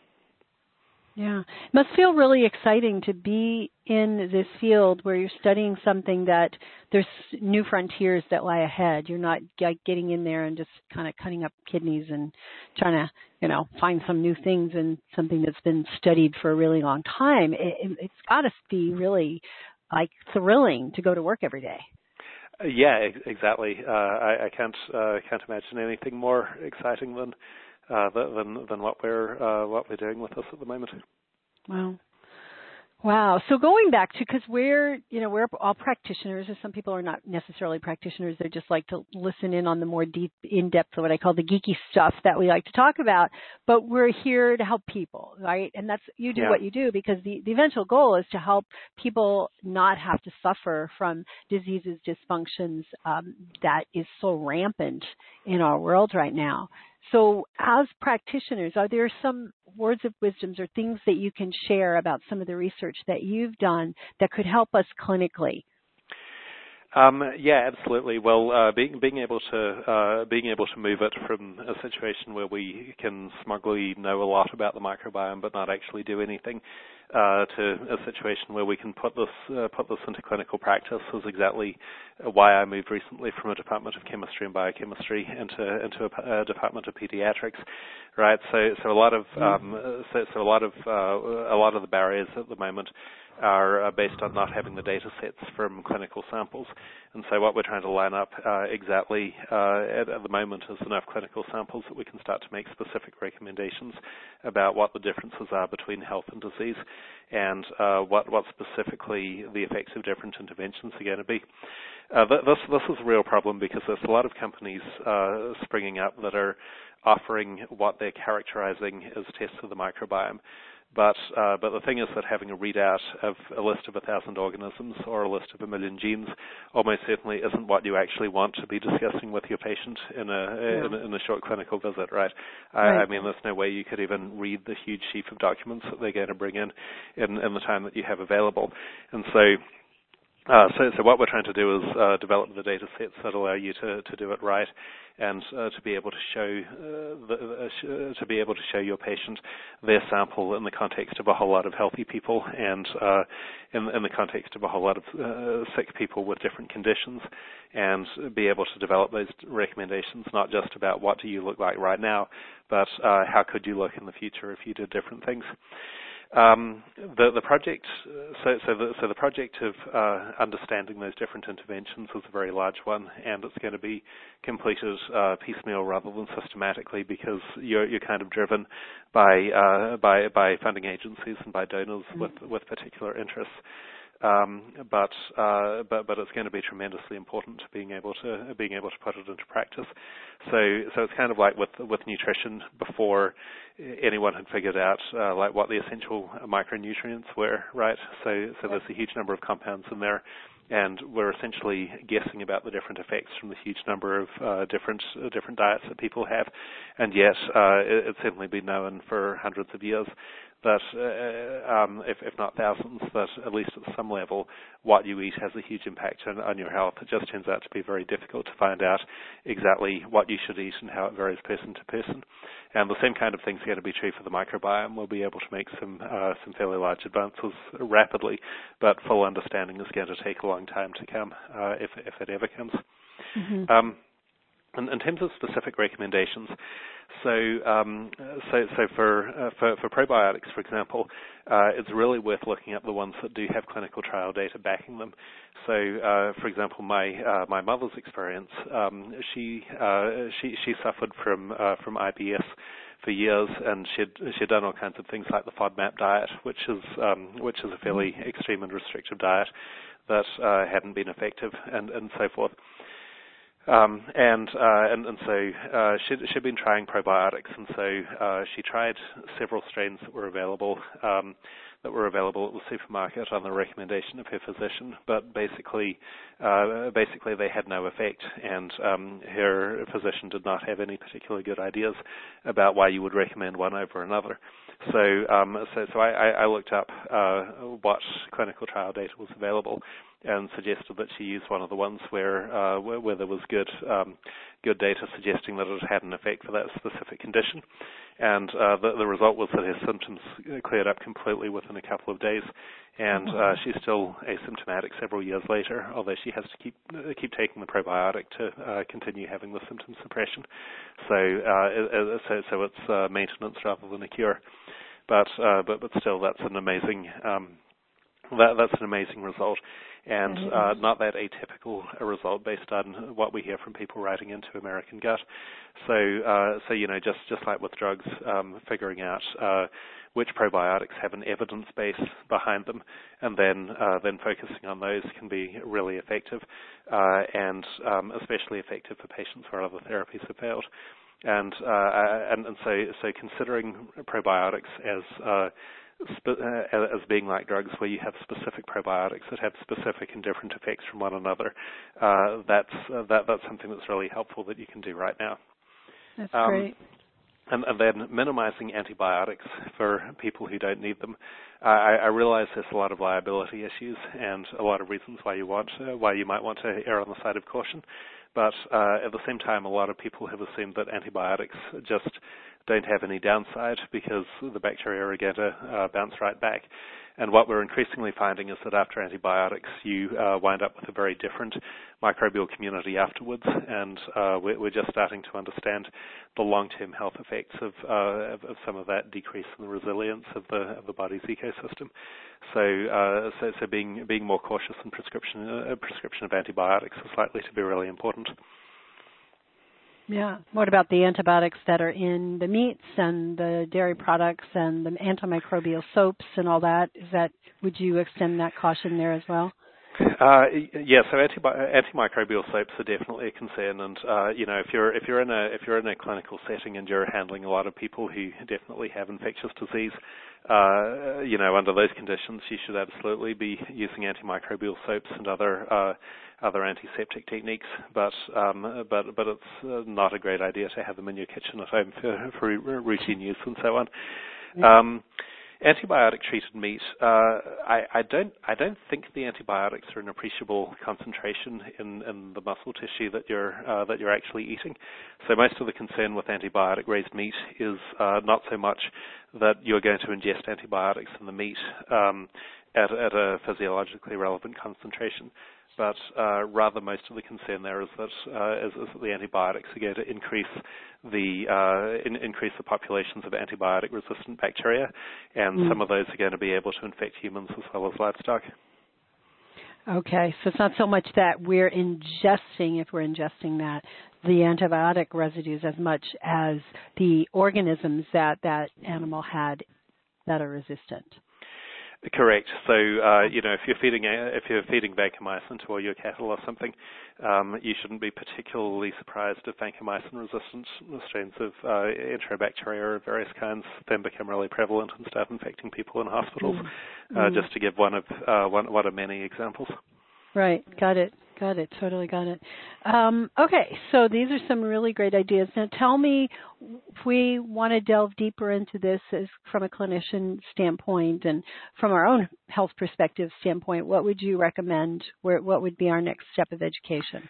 Yeah. It must feel really exciting to be in this field where you're studying something that there's new frontiers that lie ahead. You're not like getting in there and just kind of cutting up kidneys and trying to, you know, find some new things in something that's been studied for a really long time. It, it's got to be really like thrilling to go to work every day. Yeah, exactly. Uh, I, I can't uh, can't imagine anything more exciting than Uh, than than what we're uh, what we're doing with this at the moment. Wow, Wow. So going back to, because we're, you know, we're all practitioners, or some people are not necessarily practitioners. They just like to listen in on the more deep, in-depth, what I call the geeky stuff that we like to talk about. But we're here to help people, right? And that's, you do Yeah. what you do, because the, the eventual goal is to help people not have to suffer from diseases, dysfunctions um, that is so rampant in our world right now. So as practitioners, are there some words of wisdoms or things that you can share about some of the research that you've done that could help us clinically? Um, yeah, absolutely. Well, uh, being being able to uh, being able to move it from a situation where we can smugly know a lot about the microbiome but not actually do anything, uh, to a situation where we can put this uh, put this into clinical practice is exactly why I moved recently from a department of chemistry and biochemistry into into a, a department of pediatrics. Right. So so a lot of um, so, so a lot of uh, a lot of the barriers at the moment are uh, based on not having the data sets from clinical samples. And so what we're trying to line up uh, exactly uh, at, at the moment is enough clinical samples that we can start to make specific recommendations about what the differences are between health and disease, and uh, what, what specifically the effects of different interventions are going to be. Uh, th- this, this is a real problem because there's a lot of companies uh, springing up that are offering what they're characterizing as tests of the microbiome. But uh, but the thing is that having a readout of a list of a thousand organisms or a list of a million genes almost certainly isn't what you actually want to be discussing with your patient in a yeah. in, a, in a short clinical visit, right? I, right? I mean, there's no way you could even read the huge sheaf of documents that they're going to bring in, in in the time that you have available, and so. Uh, so, so what we're trying to do is uh, develop the data sets that allow you to, to do it right, and uh, to be able to show uh, the, uh, sh- to be able to show your patient their sample in the context of a whole lot of healthy people, and uh, in, in the context of a whole lot of uh, sick people with different conditions, and be able to develop those recommendations not just about what do you look like right now, but uh, how could you look in the future if you did different things. Um, the, the project, so, so, the, so the project of uh, understanding those different interventions is a very large one, and it's going to be completed uh, piecemeal rather than systematically, because you're, you're kind of driven by, uh, by, by funding agencies and by donors mm-hmm. with, with particular interests. Um, but uh, but but it's going to be tremendously important to being able to being able to put it into practice. So so it's kind of like with with nutrition before anyone had figured out uh, like what the essential micronutrients were, right? So so there's a huge number of compounds in there, and we're essentially guessing about the different effects from the huge number of uh, different uh, different diets that people have, and yet uh, it, it's certainly been known for hundreds of years that, uh, um, if, if not thousands, that at least at some level, what you eat has a huge impact on, on your health. It just turns out to be very difficult to find out exactly what you should eat and how it varies person to person. And the same kind of thing is going to be true for the microbiome. We'll be able to make some uh, some fairly large advances rapidly, but full understanding is going to take a long time to come, uh, if, if it ever comes. Mm-hmm. Um, in, in terms of specific recommendations, So, um, so, so for, uh, for for probiotics, for example, uh, it's really worth looking at the ones that do have clinical trial data backing them. So, uh, for example, my uh, my mother's experience, um, she uh, she she suffered from uh, from I B S for years, and she'd she'd done all kinds of things like the FODMAP diet, which is um, which is a fairly extreme and restrictive diet that uh, hadn't been effective, and and so forth. Um, and, uh, and and so uh, she'd, she'd been trying probiotics, and so uh, she tried several strains that were available um, that were available at the supermarket on the recommendation of her physician. But basically, uh, basically they had no effect, and um, her physician did not have any particularly good ideas about why you would recommend one over another. So, um, so, so I, I looked up uh, what clinical trial data was available, and suggested that she use one of the ones where uh, where, where there was good um, good data suggesting that it had an effect for that specific condition. And uh, the, the result was that her symptoms cleared up completely within a couple of days, and uh, she's still asymptomatic several years later, although she has to keep uh, keep taking the probiotic to uh, continue having the symptom suppression. So uh, it, so, so it's uh, maintenance rather than a cure. But, uh, but but still, that's an amazing um, that, that's an amazing result, and uh, not that atypical a result based on what we hear from people writing into American Gut. So, uh, so you know, just just like with drugs, um, figuring out uh, which probiotics have an evidence base behind them, and then uh, then focusing on those can be really effective, uh, and um, especially effective for patients where other therapies have failed. And uh, and, and so so considering probiotics as uh, Spe- uh, as being like drugs where you have specific probiotics that have specific and different effects from one another, uh, that's uh, that, that's something that's really helpful that you can do right now. That's um, great. And, and then minimizing antibiotics for people who don't need them. Uh, I, I realize there's a lot of liability issues and a lot of reasons why you want uh, why you might want to err on the side of caution. But uh, at the same time, a lot of people have assumed that antibiotics just don't have any downside because the bacteria are going to uh, bounce right back. And what we're increasingly finding is that after antibiotics, you uh, wind up with a very different microbial community afterwards, and uh, we're, we're just starting to understand the long-term health effects of, uh, of, of some of that decrease in the resilience of the, of the body's ecosystem. So, uh, so, so being being more cautious in prescription uh, prescription of antibiotics is likely to be really important. Yeah. What about the antibiotics that are in the meats and the dairy products and the antimicrobial soaps and all that? Is that, would you extend that caution there as well? Uh, yeah, so antibi- antimicrobial soaps are definitely a concern, and uh, you know, if you're if you're in a if you're in a clinical setting and you're handling a lot of people who definitely have infectious disease, uh, you know, under those conditions, you should absolutely be using antimicrobial soaps and other uh, other antiseptic techniques. But um, but but it's uh, not a great idea to have them in your kitchen at home for, for routine use and so on. Um, Antibiotic-treated meat, uh, I, I don't, I don't think the antibiotics are an appreciable concentration in, in the muscle tissue that you're uh, that you're actually eating. So most of the concern with antibiotic-raised meat is uh, not so much that you're going to ingest antibiotics in the meat um, at, at a physiologically relevant concentration, but uh, rather most of the concern there is that, uh, is, is that the antibiotics are going to increase the uh, in, increase the populations of antibiotic-resistant bacteria, and mm. some of those are going to be able to infect humans as well as livestock. Okay, so it's not so much that we're ingesting, if we're ingesting that, the antibiotic residues as much as the organisms that that animal had that are resistant. Correct. So, uh, you know, if you're feeding if you're feeding vancomycin to all your cattle or something, um, you shouldn't be particularly surprised if vancomycin-resistant strains of uh, enterobacteria of various kinds then become really prevalent and start infecting people in hospitals. Mm-hmm. Uh, just to give one of uh, one one of many examples. Right. Got it. Got it. Totally got it. Um, okay. So these are some really great ideas. Now tell me, if we want to delve deeper into this as from a clinician standpoint and from our own health perspective standpoint, what would you recommend? Where, what would be our next step of education?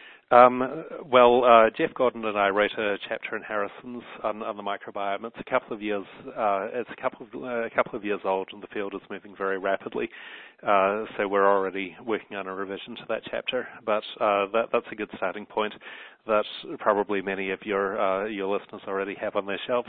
Um, well, uh, Jeff Gordon and I wrote a chapter in Harrison's on, on the microbiome. It's a couple of years. Uh, it's a couple of uh, a couple of years old, and the field is moving very rapidly. Uh, so we're already working on a revision to that chapter. But uh, that, that's a good starting point that probably many of your uh, your listeners already have on their shelves.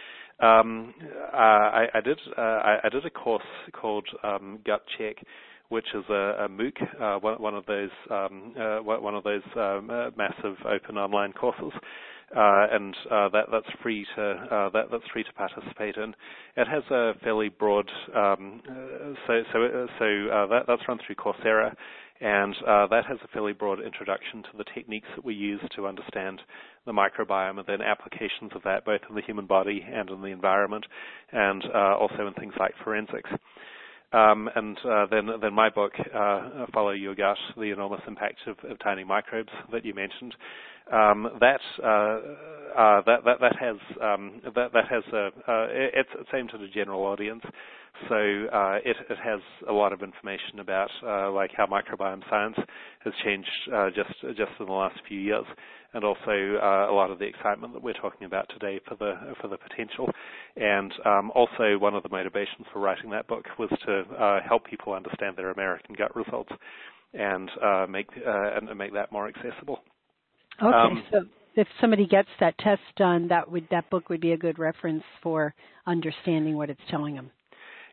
Um, uh, I, I did uh, I, I did a course called um, Gut Check, which is a, a MOOC, uh, one, one of those um, uh, one of those um, uh, massive open online courses, uh, and uh, that, that's free to uh, that, that's free to participate in. It has a fairly broad, um, uh, so so so uh, that, that's run through Coursera, and uh, that has a fairly broad introduction to the techniques that we use to understand the microbiome, and then applications of that both in the human body and in the environment, and uh, also in things like forensics. Um, and uh, then, then my book, uh, Follow Your Gut: The Enormous Impact of, of Tiny Microbes, that you mentioned, um, that, uh, uh, that that that has um, that that has a uh, it's, it's aimed at a general audience, so uh, it it has a lot of information about uh, like how microbiome science has changed uh, just just in the last few years, and also uh, a lot of the excitement that we're talking about today for the for the potential. And um, also one of the motivations for writing that book was to uh, help people understand their American gut results and uh, make uh, and make that more accessible. Okay, um, so if somebody gets that test done, that would that book would be a good reference for understanding what it's telling them.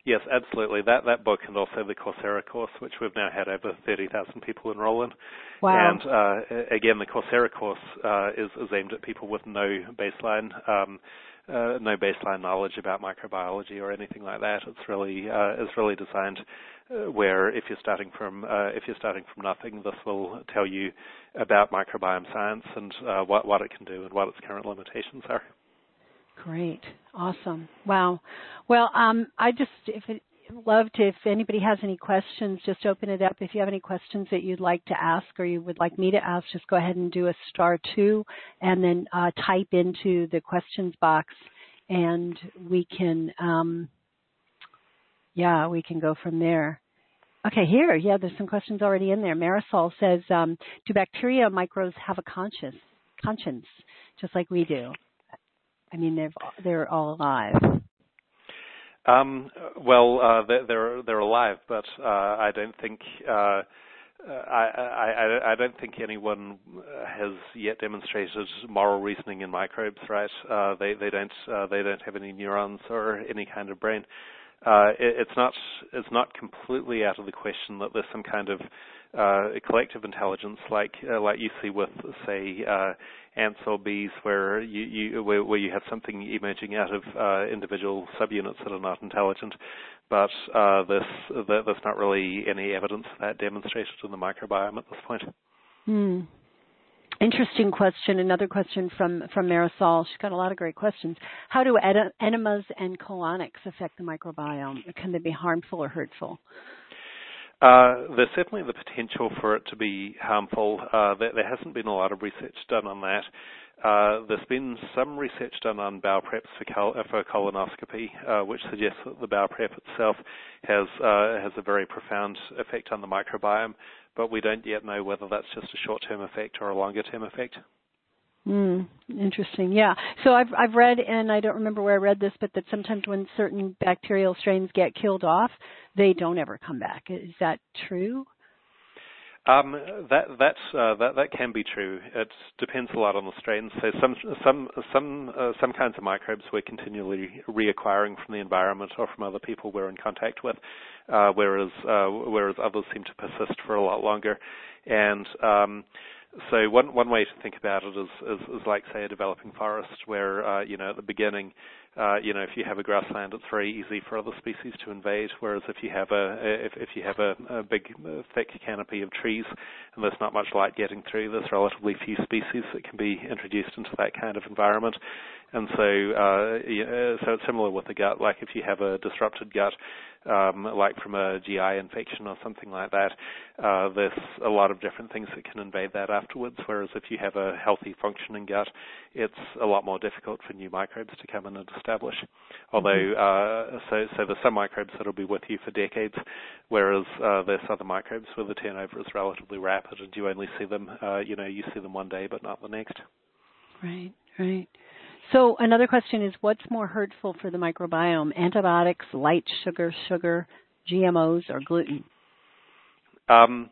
Yes, absolutely. That that book and also the Coursera course, which we've now had over thirty thousand people enroll in. Wow. And uh, again, the Coursera course uh, is, is aimed at people with no baseline um, uh, no baseline knowledge about microbiology or anything like that. It's really uh, it's really designed uh, where if you're starting from uh, if you're starting from nothing, this will tell you about microbiome science and uh, what what it can do and what its current limitations are. Great. Awesome. Wow. Well, um, I just if it, love to, if anybody has any questions, just open it up. If you have any questions that you'd like to ask or you would like me to ask, just go ahead and do a star two and then uh, type into the questions box and we can, um, yeah, we can go from there. Okay, here, yeah, there's some questions already in there. Marisol says, um, do bacteria microbes have a conscious, conscience, just like we do? I mean, they're they're all alive. Um, well, uh, they're, they're they're alive, but uh, I don't think uh, I, I I don't think anyone has yet demonstrated moral reasoning in microbes. Right? Uh, they they don't uh, they don't have any neurons or any kind of brain. Uh, it, it's not it's not completely out of the question that there's some kind of uh, collective intelligence, like uh, like you see with, say, uh, ants or bees, where you, you where, where you have something emerging out of uh, individual subunits that are not intelligent. But uh, this there's not really any evidence of that demonstrated in the microbiome at this point. Hmm. Interesting question. Another question from, from Marisol. She's got a lot of great questions. How do ed- enemas and colonics affect the microbiome? Can they be harmful or hurtful? Uh, there's certainly the potential for it to be harmful. Uh, there, there hasn't been a lot of research done on that. Uh, there's been some research done on bowel preps for, col- for colonoscopy, uh, which suggests that the bowel prep itself has uh, has a very profound effect on the microbiome, but we don't yet know whether that's just a short-term effect or a longer-term effect. Mm, interesting. Yeah. So I've I've read, and I don't remember where I read this, but that sometimes when certain bacterial strains get killed off, they don't ever come back. Is that true? Um, that that's uh, that that can be true. It depends a lot on the strains. So some some some uh, some kinds of microbes we're continually reacquiring from the environment or from other people we're in contact with, uh, whereas uh, whereas others seem to persist for a lot longer. And um, so one one way to think about it is, is, is like, say, a developing forest where, uh, you know, at the beginning, uh, you know, if you have a grassland, it's very easy for other species to invade, whereas if you have a if, if you have a, a big, uh, thick canopy of trees and there's not much light getting through, there's relatively few species that can be introduced into that kind of environment. And so, uh, yeah, so it's similar with the gut. Like if you have a disrupted gut, um, like from a G I infection or something like that, uh, there's a lot of different things that can invade that afterwards. Whereas if you have a healthy, functioning gut, it's a lot more difficult for new microbes to come in and establish. Although, mm-hmm. uh, so so there's some microbes that'll be with you for decades, whereas uh, there's other microbes where the turnover is relatively rapid, and you only see them, uh, you know, you see them one day, but not the next. Right. Right. So another question is, what's more hurtful for the microbiome, antibiotics, light sugar, sugar, G M Os, or gluten? Um,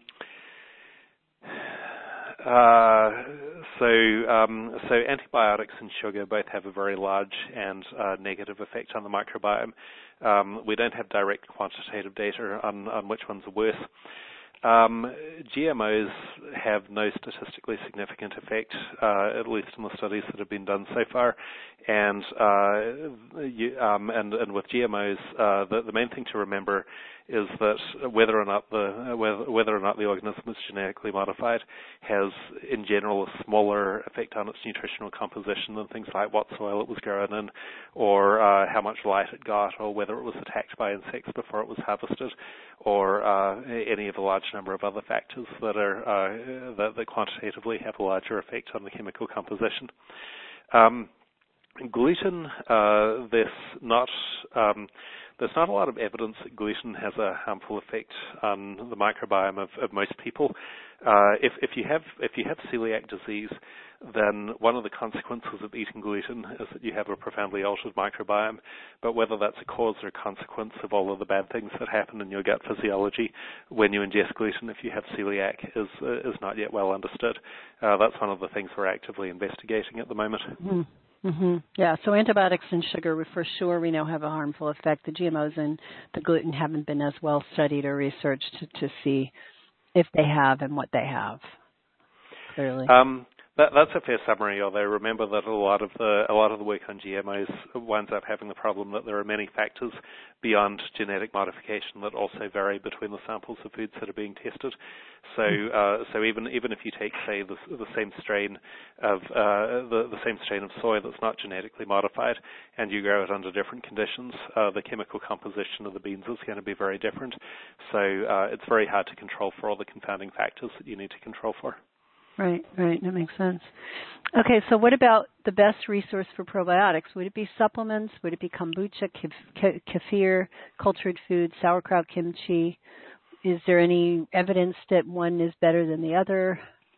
uh, so, um, so antibiotics and sugar both have a very large and uh, negative effect on the microbiome. Um, we don't have direct quantitative data on, on which ones are worse. Um, G M Os have no statistically significant effect, uh, at least in the studies that have been done so far. And uh, you, um, and, and with G M Os, uh, the, the main thing to remember is that whether or not the whether, whether or not the organism is genetically modified has, in general, a smaller effect on its nutritional composition than things like what soil it was grown in, or uh, how much light it got, or whether it was attacked by insects before it was harvested, or uh, any of a large number of other factors that are uh, that, that quantitatively have a larger effect on the chemical composition. Um, gluten, uh, there's not um, there's not a lot of evidence that gluten has a harmful effect on the microbiome of, of most people. Uh, if, if you have if you have celiac disease, then one of the consequences of eating gluten is that you have a profoundly altered microbiome. But whether that's a cause or a consequence of all of the bad things that happen in your gut physiology when you ingest gluten, if you have celiac, is uh, is not yet well understood. Uh, that's one of the things we're actively investigating at the moment. Mm. Mm-hmm. Yeah, so antibiotics and sugar, for sure, we know have a harmful effect. The G M Os and the gluten haven't been as well studied or researched to, to see if they have and what they have, clearly. Um, that, that's a fair summary, although remember that a lot of the a lot of the work on G M Os winds up having the problem that there are many factors beyond genetic modification that also vary between the samples of foods that are being tested. So, uh, so even even if you take, say, the, the same strain of uh, the, the same strain of soy that's not genetically modified, and you grow it under different conditions, uh, the chemical composition of the beans is going to be very different. So, uh, it's very hard to control for all the confounding factors that you need to control for. Right, right. That makes sense. Okay, so what about the best resource for probiotics? Would it be supplements? Would it be kombucha, kef- kefir, cultured foods, sauerkraut, kimchi? Is there any evidence that one is better than the other?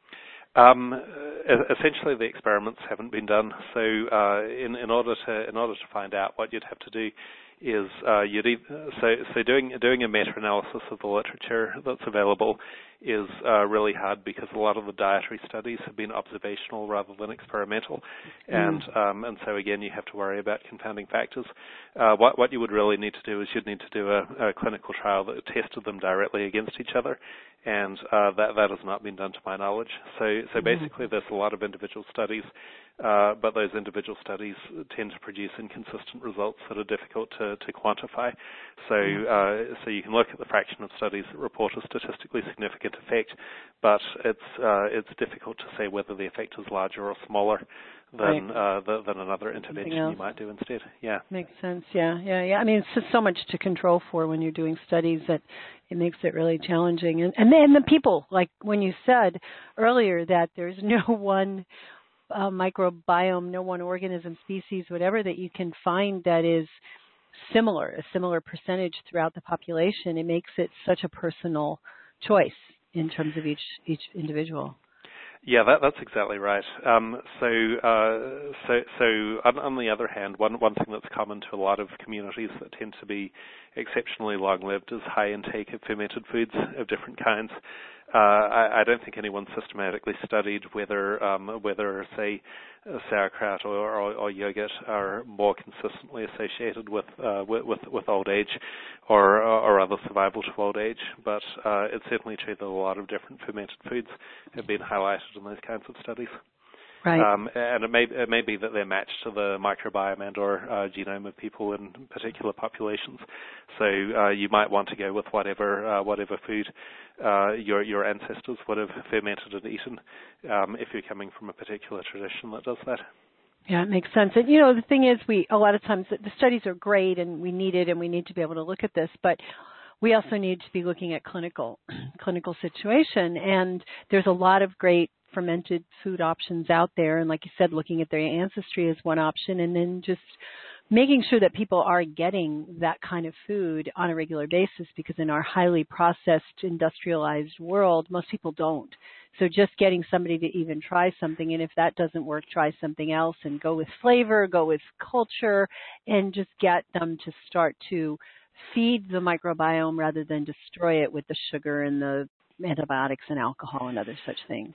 Um, essentially, the experiments haven't been done. So, uh, in, in order to in order to find out, what you'd have to do is uh, you'd either, so so doing doing a meta-analysis of the literature that's available is uh, really hard because a lot of the dietary studies have been observational rather than experimental, and mm. um, and so again you have to worry about confounding factors. Uh, what what you would really need to do is you'd need to do a, a clinical trial that tested them directly against each other, and uh, that that has not been done to my knowledge. So so basically there's a lot of individual studies, uh, but those individual studies tend to produce inconsistent results that are difficult to, to quantify. So uh, so you can look at the fraction of studies that report a statistically significant effect, but it's uh, it's difficult to say whether the effect is larger or smaller than right. uh, the, than another intervention you might do instead. Yeah, makes sense. Yeah, yeah, yeah. I mean, it's just so much to control for when you're doing studies that it makes it really challenging. And and then the people, like when you said earlier that there's no one uh, microbiome, no one organism, species, whatever that you can find that is similar, a similar percentage throughout the population. It makes it such a personal choice in terms of each each individual. Yeah, that, that's exactly right. Um, so, uh, so, so on, on the other hand, one one thing that's common to a lot of communities that tend to be exceptionally long-lived is high intake of fermented foods of different kinds. Uh, I, I don't think anyone systematically studied whether um, whether, say, sauerkraut or, or, or yogurt are more consistently associated with uh, with, with, with old age or or other survival to old age. But uh, it's certainly true that a lot of different fermented foods have been highlighted in those kinds of studies. Right. Um, and it may, it may be that they're matched to the microbiome and or uh, genome of people in particular populations. So uh, you might want to go with whatever uh, whatever food uh, your your ancestors would have fermented and eaten um, if you're coming from a particular tradition that does that. Yeah, it makes sense. And, you know, the thing is, we a lot of times the studies are great and we need it and we need to be able to look at this, but we also need to be looking at clinical clinical situation. And there's a lot of great fermented food options out there. And like you said, looking at their ancestry is one option, and then just making sure that people are getting that kind of food on a regular basis, because in our highly processed, industrialized world, most people don't. So just getting somebody to even try something, and if that doesn't work, try something else and go with flavor, go with culture, and just get them to start to feed the microbiome rather than destroy it with the sugar and the antibiotics and alcohol and other such things.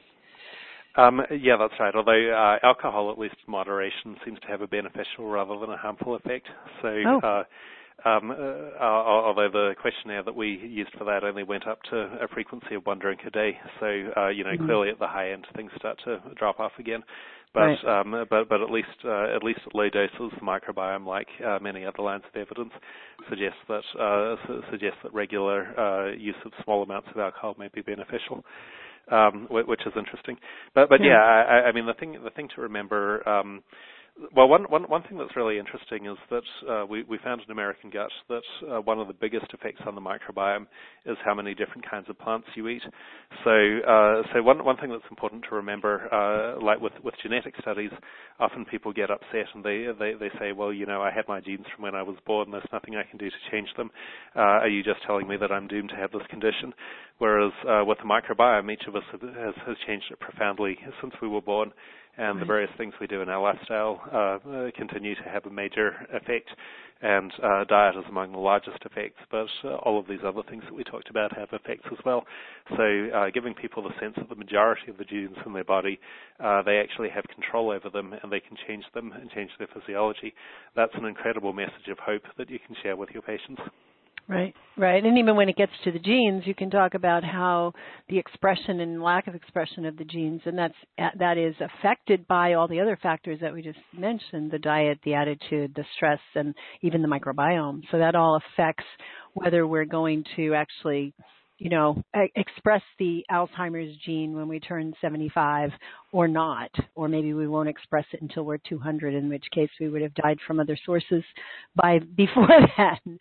Um, yeah, that's right. Although uh, alcohol, at least in moderation, seems to have a beneficial rather than a harmful effect. So, oh. uh, um, uh, although the questionnaire that we used for that only went up to a frequency of one drink a day, so uh, you know, mm-hmm. clearly at the high end things start to drop off again. But right. um, but but at least uh, at least at low doses, the microbiome, like uh, many other lines of evidence, suggests that uh, su- suggests that regular uh, use of small amounts of alcohol may be beneficial. Um, which is interesting, but but yeah, yeah I, I mean the thing the thing to remember. Um, well, one, one one thing that's really interesting is that uh, we we found in American Gut that uh, one of the biggest effects on the microbiome is how many different kinds of plants you eat. So uh, so one one thing that's important to remember, uh, like with with genetic studies, often people get upset and they, they they say, well, you know, I had my genes from when I was born. There's nothing I can do to change them. Uh, are you just telling me that I'm doomed to have this condition? Whereas uh, with the microbiome, each of us has, has changed it profoundly since we were born, and right. the various things we do in our lifestyle uh, uh, continue to have a major effect, and uh, diet is among the largest effects, but uh, all of these other things that we talked about have effects as well. So uh, giving people the sense that the majority of the genes in their body, uh, they actually have control over them, and they can change them and change their physiology, that's an incredible message of hope that you can share with your patients. Right, right. And even when it gets to the genes, you can talk about how the expression and lack of expression of the genes, and that's that is affected by all the other factors that we just mentioned, the diet, the attitude, the stress, and even the microbiome. So that all affects whether we're going to actually, you know, express the Alzheimer's gene when we turn seventy-five or not, or maybe we won't express it until we're two hundred, in which case we would have died from other sources by before then.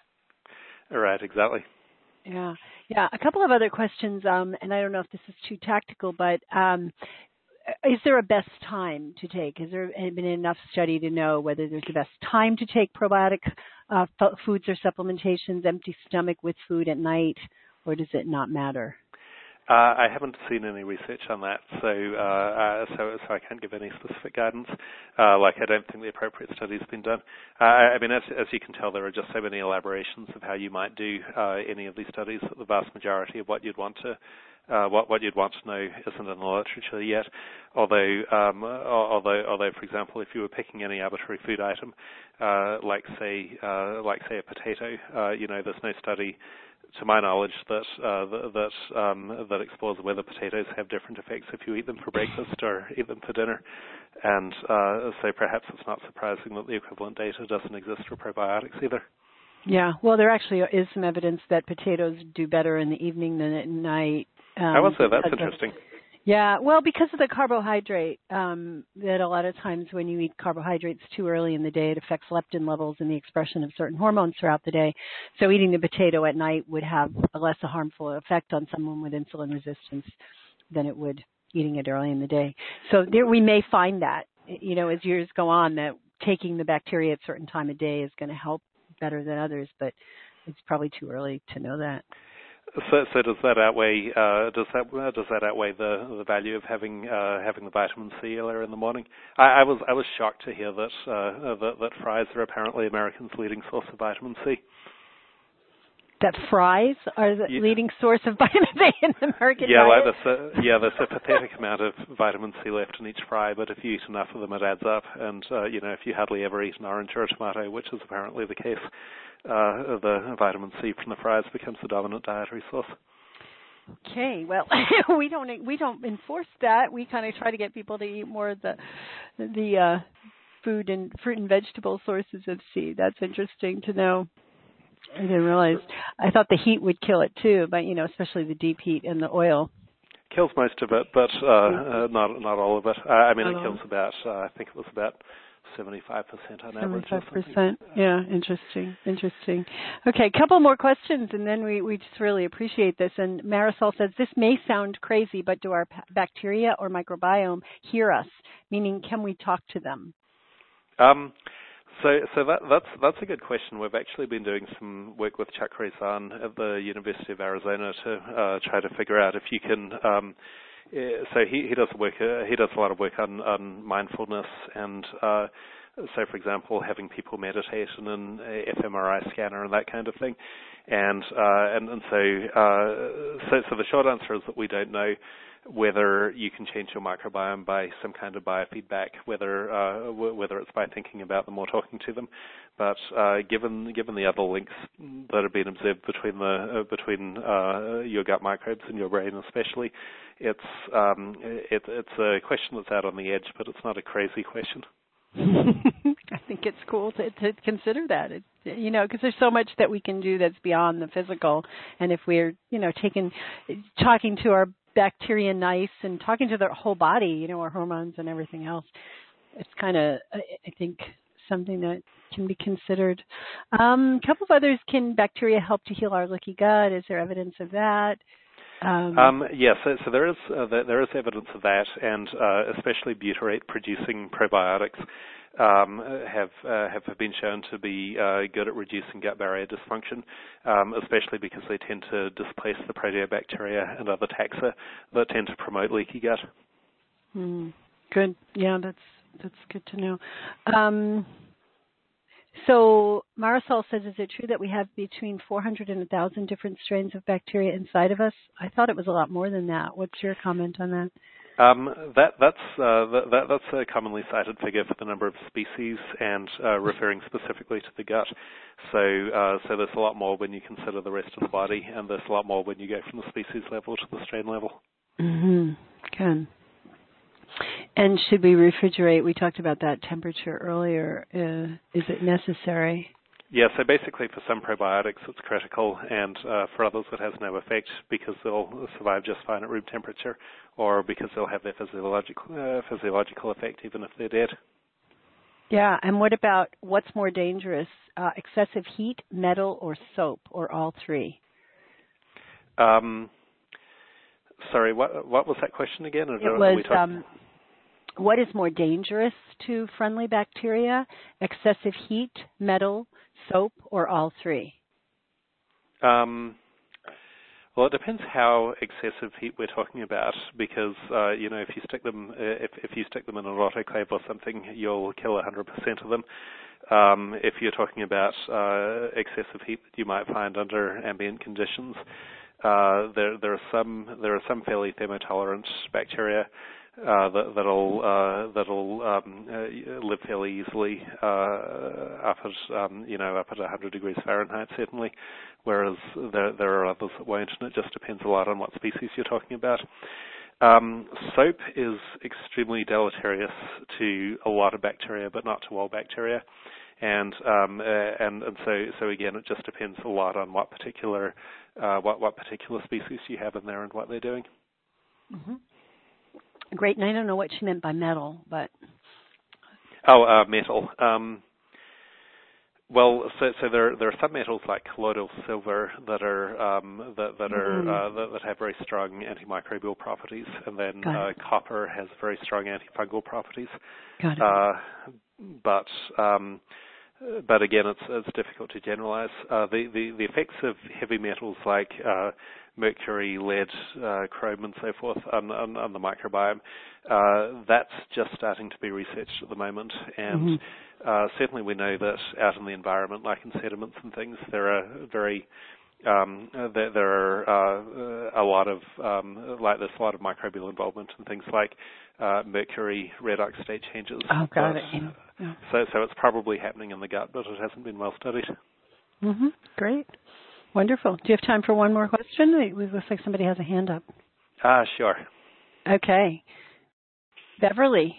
Right, exactly. Yeah, yeah. A couple of other questions, um, and I don't know if this is too tactical, but um, is there a best time to take? Has there been enough study to know whether there's the best time to take probiotic uh, f- foods or supplementations, empty stomach with food at night, or does it not matter? Uh, I haven't seen any research on that, so uh, uh, so, so I can't give any specific guidance. Uh, like, I don't think the appropriate study has been done. Uh, I mean, as, as you can tell, there are just so many elaborations of how you might do uh, any of these studies that the vast majority of what you'd want to uh, what what you'd want to know isn't in the literature yet. Although, um, although, although, for example, if you were picking any arbitrary food item, uh, like say uh, like say a potato, uh, you know, there's no study, to my knowledge, that uh, that um, that explores whether potatoes have different effects if you eat them for breakfast or eat them for dinner, and uh, so perhaps it's not surprising that the equivalent data doesn't exist for probiotics either. Yeah, well, there actually is some evidence that potatoes do better in the evening than at night. Um, I would say that's interesting. Of, yeah, well, because of the carbohydrate, um, that a lot of times when you eat carbohydrates too early in the day, it affects leptin levels and the expression of certain hormones throughout the day. So eating the potato at night would have a less a harmful effect on someone with insulin resistance than it would eating it early in the day. So there, we may find that, you know, as years go on, that taking the bacteria at a certain time of day is going to help better than others, but it's probably too early to know that. So, so does that outweigh uh, does that uh, does that outweigh the the value of having uh, having the vitamin C earlier in the morning? I, I was I was shocked to hear that, uh, that that fries are apparently Americans' leading source of vitamin C. That fries are the yeah. leading source of vitamin C in the American yeah, diet? Like there's a, yeah, there's a pathetic amount of vitamin C left in each fry, but if you eat enough of them, it adds up. And, uh, you know, if you hardly ever eat an orange or a tomato, which is apparently the case, uh, the vitamin C from the fries becomes the dominant dietary source. Okay, well, we don't we don't enforce that. We kind of try to get people to eat more of the the uh, food and fruit and vegetable sources of C. That's interesting to know. I didn't realize. I thought the heat would kill it too, but you know, especially the deep heat and the oil. Kills most of it, but uh, uh, not not all of it. Uh, I mean, it kills about. Uh, I think it was about seventy-five percent on average. seventy-five percent. Yeah, interesting, interesting. Okay, a couple more questions, and then we we just really appreciate this. And Marisol says this may sound crazy, but do our p- bacteria or microbiome hear us? Meaning, can we talk to them? Um. So, so that, that's that's a good question. We've actually been doing some work with Chuck Rezan at the University of Arizona to uh, try to figure out if you can. Um, so he, he does work. Uh, he does a lot of work on, on mindfulness and. Uh, so, for example, having people meditate in an fMRI scanner and that kind of thing, and uh, and, and so, uh, so so the short answer is that we don't know whether you can change your microbiome by some kind of biofeedback, whether uh, w- whether it's by thinking about them or talking to them. But uh, given given the other links that have been observed between the uh, between uh, your gut microbes and your brain, especially, it's um, it, it's a question that's out on the edge, but it's not a crazy question. I think it's cool to, to consider that, it, you know, because there's so much that we can do that's beyond the physical. And if we're, you know, taking, talking to our bacteria nice and talking to their whole body, you know, our hormones and everything else, it's kind of, I think, something that can be considered. Um, a couple of others, can bacteria help to heal our leaky gut? Is there evidence of that? Um, um, yes, yeah, so, so there is uh, there is evidence of that, and uh, especially butyrate-producing probiotics. um, have uh, have been shown to be uh, good at reducing gut barrier dysfunction, um, especially because they tend to displace the proteobacteria and other taxa that tend to promote leaky gut. Mm, good. Yeah, that's that's good to know. Um, so Marisol says, is it true that we have between four hundred and one thousand different strains of bacteria inside of us? I thought it was a lot more than that. What's your comment on that? Um, that, that's, uh, that, that's a commonly cited figure for the number of species and uh, referring specifically to the gut. So, uh, so there's a lot more when you consider the rest of the body, and there's a lot more when you go from the species level to the strain level. Mm-hmm. Good. And should we refrigerate? We talked about that temperature earlier. Uh, is it necessary? Yeah, so basically for some probiotics it's critical, and uh, for others it has no effect because they'll survive just fine at room temperature, or because they'll have their physiological, uh, physiological effect even if they're dead. Yeah, and what about what's more dangerous, uh, excessive heat, metal, or soap, or all three? Um, sorry, what what was that question again? It was, um, what is more dangerous to friendly bacteria, excessive heat, metal, soap, or all three? Um, well, it depends how excessive heat we're talking about, because uh, you know, if you stick them if if you stick them in an autoclave or something, you'll kill one hundred percent of them. Um, if you're talking about uh, excessive heat that you might find under ambient conditions, uh, there there are some there are some fairly thermotolerant bacteria Uh, that, that'll uh, that'll um, uh, live fairly easily uh, up at um, you know up at one hundred degrees Fahrenheit certainly, whereas there there are others that won't, and it just depends a lot on what species you're talking about. Um, soap is extremely deleterious to a lot of bacteria, but not to all bacteria, and um, uh, and and so so again it just depends a lot on what particular uh, what what particular species you have in there and what they're doing. Mm-hmm. Great, and I don't know what she meant by metal, but... Oh, uh, metal. Um, well, so, so there there are some metals like colloidal silver that are um, that that are mm. uh, that, that have very strong antimicrobial properties, and then uh, copper has very strong antifungal properties. Got it. Uh, but um, but again, it's it's difficult to generalize. Uh, the, the the effects of heavy metals like uh, mercury, lead, uh, chrome, and so forth on, on, on the microbiome, uh, that's just starting to be researched at the moment. And mm-hmm. uh, certainly we know that out in the environment, like in sediments and things, there are very um, there, there are uh, a lot of um, like there's a lot of microbial involvement in things like uh, mercury redox state changes. Oh, got but, it. Yeah. Yeah. So, so it's probably happening in the gut, but it hasn't been well studied. Mm-hmm. Great. Wonderful. Do you have time for one more question? It looks like somebody has a hand up. Ah, sure. Okay. Beverly.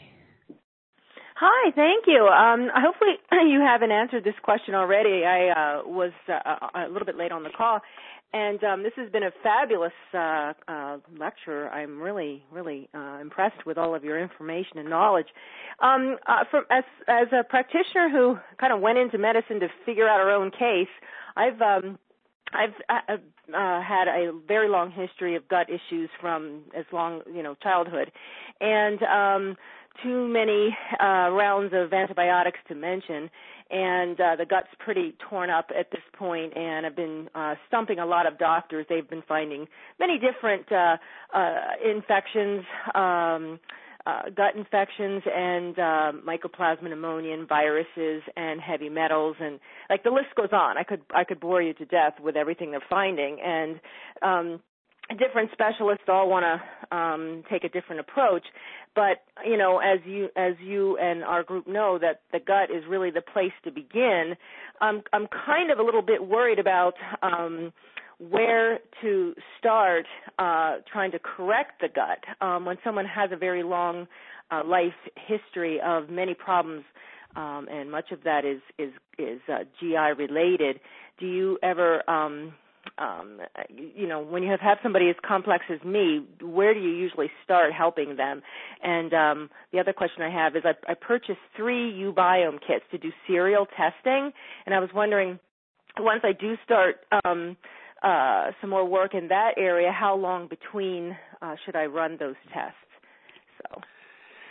Hi, thank you. Um, hopefully you haven't answered this question already. I uh, was uh, a little bit late on the call, and um, this has been a fabulous uh, uh, lecture. I'm really, really uh, impressed with all of your information and knowledge. Um, uh, from, as, as a practitioner who kind of went into medicine to figure out her own case, I've um, I've uh, uh, had a very long history of gut issues from as long, you know, childhood, and um, too many uh, rounds of antibiotics to mention, and uh, the gut's pretty torn up at this point, and I've been uh, stumping a lot of doctors. They've been finding many different uh, uh, infections, um, uh, gut infections, and uh, mycoplasma pneumonia, and viruses, and heavy metals, and like the list goes on. I could I could bore you to death with everything they're finding, and um, different specialists all want to um, take a different approach. But you know, as you as you and our group know, that the gut is really the place to begin. Um, I'm kind of a little bit worried about um, where to start uh, trying to correct the gut um, when someone has a very long uh, life history of many problems, um, and much of that is is is uh, G I related. Do you ever um, Um, you know, when you have, have somebody as complex as me, where do you usually start helping them? And um, the other question I have is I, I purchased three uBiome kits to do serial testing, and I was wondering, once I do start um, uh, some more work in that area, how long between uh, should I run those tests? So.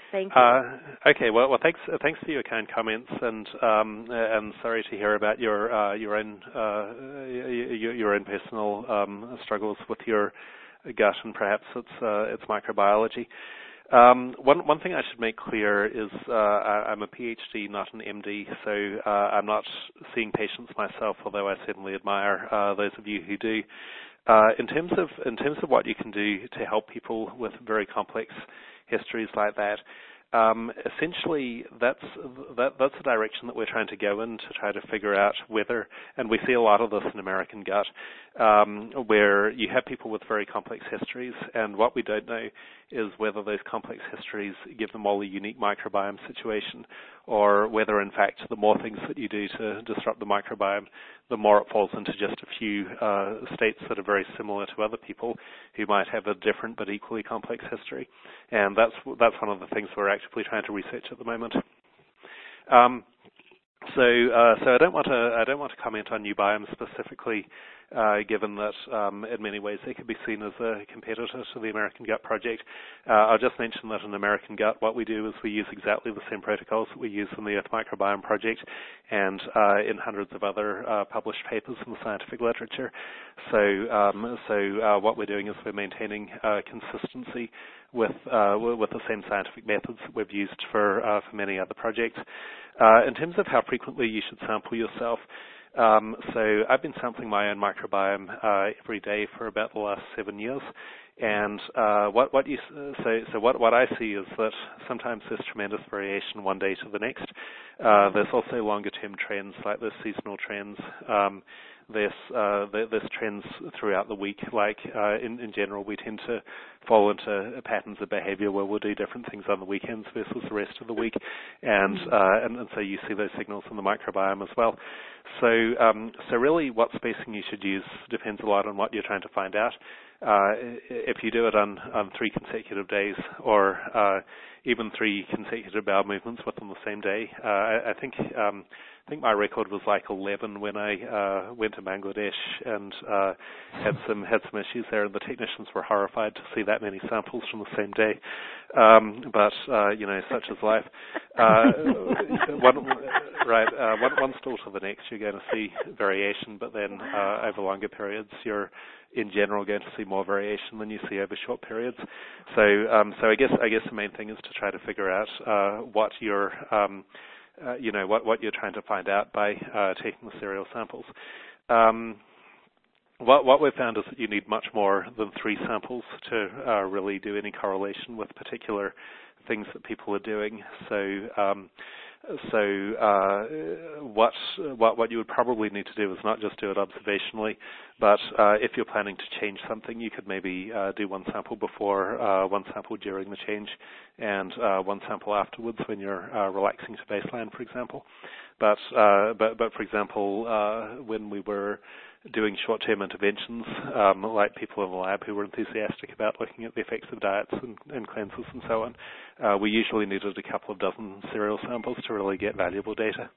Thank you. Uh, okay. Well, well, thanks. Uh, thanks for your kind comments, and um, and sorry to hear about your uh, your own uh, your, your own personal um, struggles with your gut and perhaps its uh, its microbiology. Um, one one thing I should make clear is uh, I, I'm a PhD, not an M D, so uh, I'm not seeing patients myself, although I certainly admire uh, those of you who do. Uh, in terms of in terms of what you can do to help people with very complex histories like that, um, essentially that's that, that's the direction that we're trying to go in to try to figure out whether, and we see a lot of this in American gut, um, where you have people with very complex histories, and what we don't know is whether those complex histories give them all a unique microbiome situation, or whether in fact the more things that you do to disrupt the microbiome, the more it falls into just a few uh, states that are very similar to other people who might have a different but equally complex history. And that's that's one of the things we're actively trying to research at the moment. Um, so, uh, so I don't want to I don't want to comment on new biomes specifically, uh, given that um, in many ways they could be seen as a competitor to the American Gut Project. Uh, I'll just mention that in American Gut, what we do is we use exactly the same protocols that we use in the Earth Microbiome Project and uh, in hundreds of other uh, published papers in the scientific literature. So, um, so uh, what we're doing is we're maintaining uh, consistency with uh, with the same scientific methods that we've used for uh, for many other projects. Uh, in terms of how frequently you should sample yourself, um, so I've been sampling my own microbiome uh, every day for about the last seven years, and uh, what what you so so what what I see is that sometimes there's tremendous variation one day to the next. Uh, there's also longer term trends like there's seasonal trends. Um, There's, uh, there's trends throughout the week. Like uh, in, in general, we tend to fall into patterns of behavior where we'll do different things on the weekends versus the rest of the week, and uh, and, and so you see those signals in the microbiome as well. So um, so really, what spacing you should use depends a lot on what you're trying to find out. Uh, if you do it on, on three consecutive days, or uh, even three consecutive bowel movements within the same day, uh, I, I think. Um, I think my record was like eleven when I uh, went to Bangladesh and uh, had some had some issues there, and the technicians were horrified to see that many samples from the same day. Um, but uh, you know, such is life. Uh, one, right, uh, one, one stool to the next, you're going to see variation, but then uh, over longer periods, you're in general going to see more variation than you see over short periods. So, um, so I guess I guess the main thing is to try to figure out uh, what your um, Uh, you know, what, what you're trying to find out by uh, taking the serial samples. Um, what, what we've found is that you need much more than three samples to uh, really do any correlation with particular things that people are doing. So, um, so uh, what, what what you would probably need to do is not just do it observationally, but uh, if you're planning to change something, you could maybe uh, do one sample before, uh, one sample during the change, and uh, one sample afterwards when you're uh, relaxing to baseline, for example. But uh, but but for example, uh, when we were doing short-term interventions, um, like people in the lab who were enthusiastic about looking at the effects of diets and, and cleanses and so on, uh, we usually needed a couple of dozen serial samples to really get valuable data.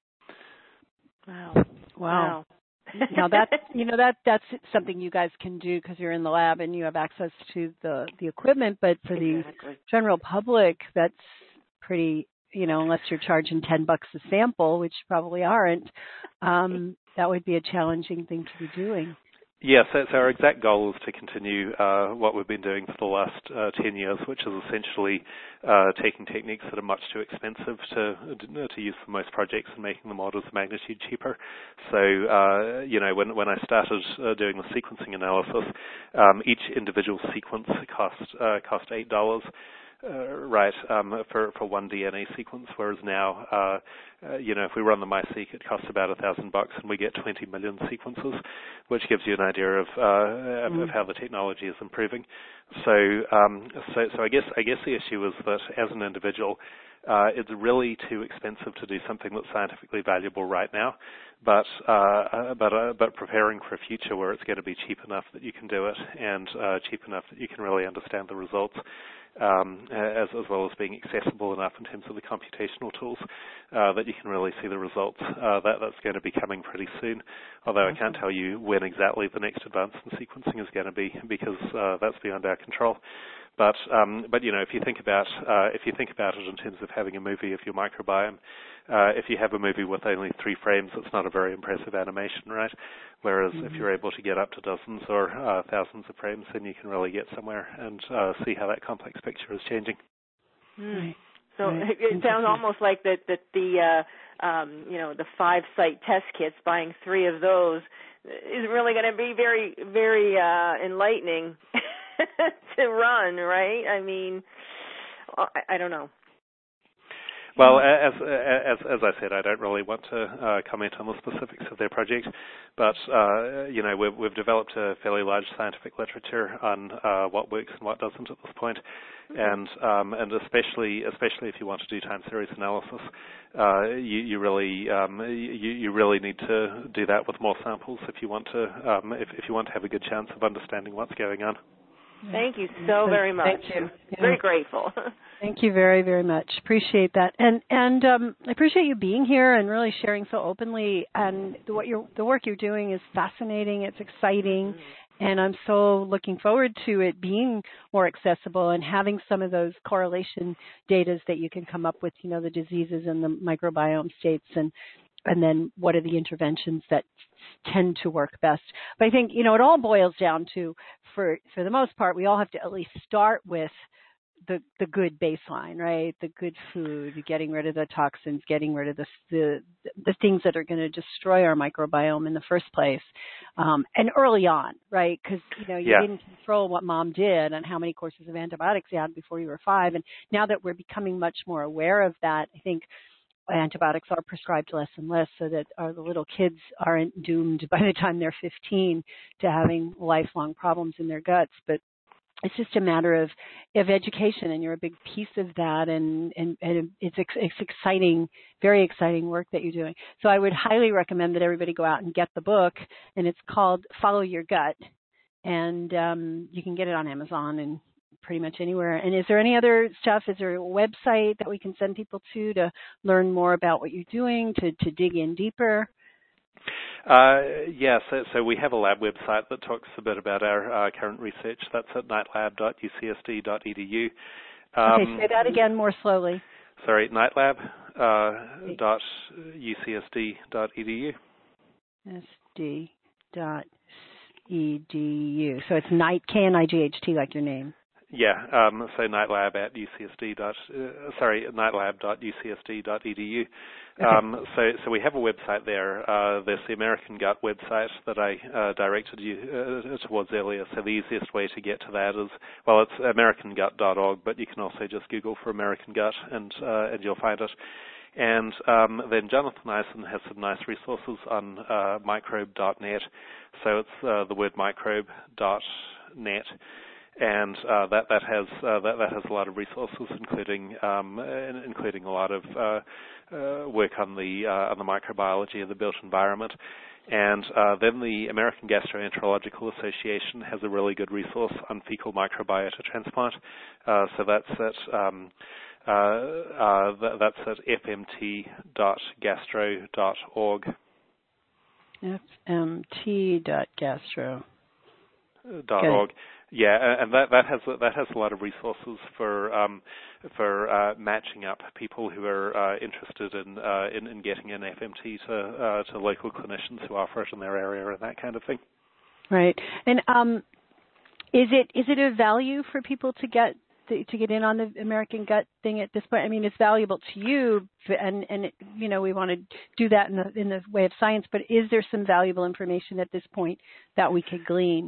Wow! Wow! Now that you know that that's something you guys can do because you're in the lab and you have access to the the equipment. But for exactly. the general public, that's pretty. You know, unless you're charging ten bucks a sample, which you probably aren't, um, that would be a challenging thing to be doing. Yes, so, so our exact goal is to continue uh, what we've been doing for the last uh, ten years, which is essentially uh, taking techniques that are much too expensive to to use for most projects and making them orders of magnitude cheaper. So, uh, you know, when when I started uh, doing the sequencing analysis, um, each individual sequence cost uh, cost eight dollars. Uh, right, um, for, for one D N A sequence, whereas now, uh, uh, you know, if we run the MySeq, it costs about a thousand bucks, and we get twenty million sequences, which gives you an idea of uh, mm. of how the technology is improving. So, um, so, so I guess I guess the issue is that as an individual, uh, it's really too expensive to do something that's scientifically valuable right now. But uh, but uh, but preparing for a future where it's going to be cheap enough that you can do it, and uh, cheap enough that you can really understand the results. Um, as, as well as being accessible enough in terms of the computational tools uh, that you can really see the results. Uh, that, that's going to be coming pretty soon, although I can't tell you when exactly the next advance in sequencing is going to be because uh, that's beyond our control. But um, but you know, if you think about uh, if you think about it in terms of having a movie of your microbiome, uh, if you have a movie with only three frames, it's not a very impressive animation, right? Whereas mm-hmm. if you're able to get up to dozens or uh, thousands of frames, then you can really get somewhere and uh, see how that complex picture is changing. Mm. So right. it, it sounds almost like that that the uh, um, you know the five site test kits, buying three of those is really going to be very very uh, enlightening to run, right? I mean, I, I don't know. Well, as, as as I said, I don't really want to uh, comment on the specifics of their project, but uh, you know we've, we've developed a fairly large scientific literature on uh, what works and what doesn't at this point, mm-hmm. and um, and especially especially if you want to do time series analysis, uh, you, you really um, you, you really need to do that with more samples if you want to um, if, if you want to have a good chance of understanding what's going on. Thank you so very much. Thank you. Yeah. Very grateful. Thank you very, very much. Appreciate that, and and um, I appreciate you being here and really sharing so openly. And the, what you're, the work you're doing is fascinating. It's exciting, mm-hmm. and I'm so looking forward to it being more accessible and having some of those correlation data that you can come up with. You know, the diseases and the microbiome states, and and then what are the interventions that tend to work best. But I think, you know, it all boils down to, for for the most part, we all have to at least start with the the good baseline, right? The good food, getting rid of the toxins, getting rid of the the, the things that are going to destroy our microbiome in the first place, um, and early on, right? Because, you know, you yeah. didn't control what mom did and how many courses of antibiotics you had before you were five. And now that we're becoming much more aware of that, I think antibiotics are prescribed less and less, so that our the little kids aren't doomed by the time they're fifteen to having lifelong problems in their guts. But it's just a matter of, of education, and you're a big piece of that, and, and, and it's, it's exciting, very exciting work that you're doing. So I would highly recommend that everybody go out and get the book, and it's called Follow Your Gut, and um, you can get it on Amazon and pretty much anywhere. And is there any other stuff? Is there a website that we can send people to to learn more about what you're doing, to, to dig in deeper? Uh, yeah, so, so we have a lab website that talks a bit about our uh, current research. That's at nightlab dot u c s d dot e d u. Um, okay, say that again more slowly. Sorry, nightlab dot u c s d dot e d u. S D dot E D U. So it's night, K N I G H T, like your name. Yeah, um, so nightlab at U C S D dot, uh, sorry, nightlab dot U C S D dot E D U. Okay. Um, so, so we have a website there. Uh, there's the American Gut website that I uh, directed you uh, towards earlier. So the easiest way to get to that is, well, it's american gut dot org, but you can also just Google for American Gut, and uh, and you'll find it. And um, then Jonathan Eisen has some nice resources on uh, microbe dot net. So it's uh, the word microbe dot net. And uh, that that has uh, that that has a lot of resources, including um, including a lot of uh, uh, work on the uh, on the microbiology of the built environment. And uh, then the American Gastroenterological Association has a really good resource on fecal microbiota transplant. Uh, so that's at um, uh, uh, that's at f m t dot gastro dot org. f m t dot gastro dot org. Yeah, and that that has that has a lot of resources for um, for uh, matching up people who are uh, interested in, uh, in in getting an F M T to uh, to local clinicians who offer it in their area and that kind of thing. Right, and um, is it is it a value for people to get to, to get in on the American Gut thing at this point? I mean, it's valuable to you, and and it, you know, we want to do that in the in the way of science. But is there some valuable information at this point that we could glean?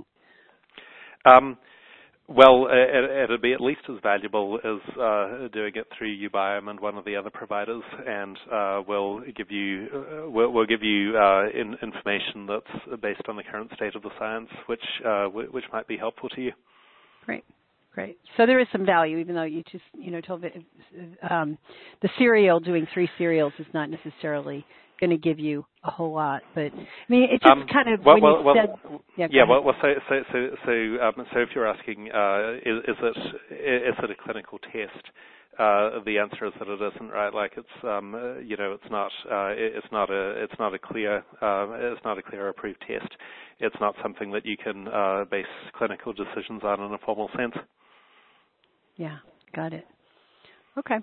Um, well, it, it'll be at least as valuable as uh, doing it through uBiome and one of the other providers, and uh, we'll give you uh, we'll, we'll give you uh, in, information that's based on the current state of the science, which uh, w- which might be helpful to you. Great, great. So there is some value, even though you just you know told um, the serial doing three serials is not necessarily going to give you a whole lot, but I mean, it just um, kind of well, when well, you well, said, yeah, yeah well, well, so so so so, um, so if you're asking, uh, is, is it is it a clinical test? Uh, the answer is that it isn't, right? Like it's um, uh, you know it's not uh, it's not a it's not a clear uh, it's not a clear approved test. It's not something that you can uh, base clinical decisions on in a formal sense. Yeah, got it. Okay.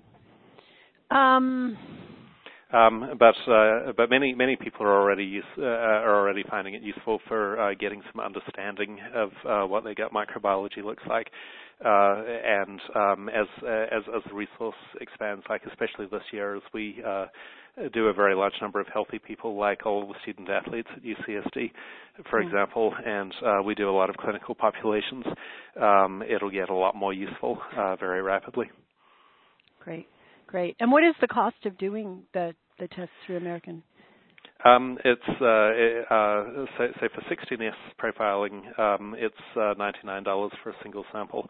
Um, Um, but uh, but many many people are already use, uh, are already finding it useful for uh, getting some understanding of uh, what their gut microbiology looks like, uh, and um, as as as the resource expands, like especially this year, as we uh, do a very large number of healthy people, like all the student athletes at U C S D, for mm. example, and uh, we do a lot of clinical populations. Um, it'll get a lot more useful uh, very rapidly. Great, great. And what is the cost of doing the the tests through American? Um, it's uh, uh, say, say for sixteen S profiling, um, it's uh, ninety-nine dollars for a single sample.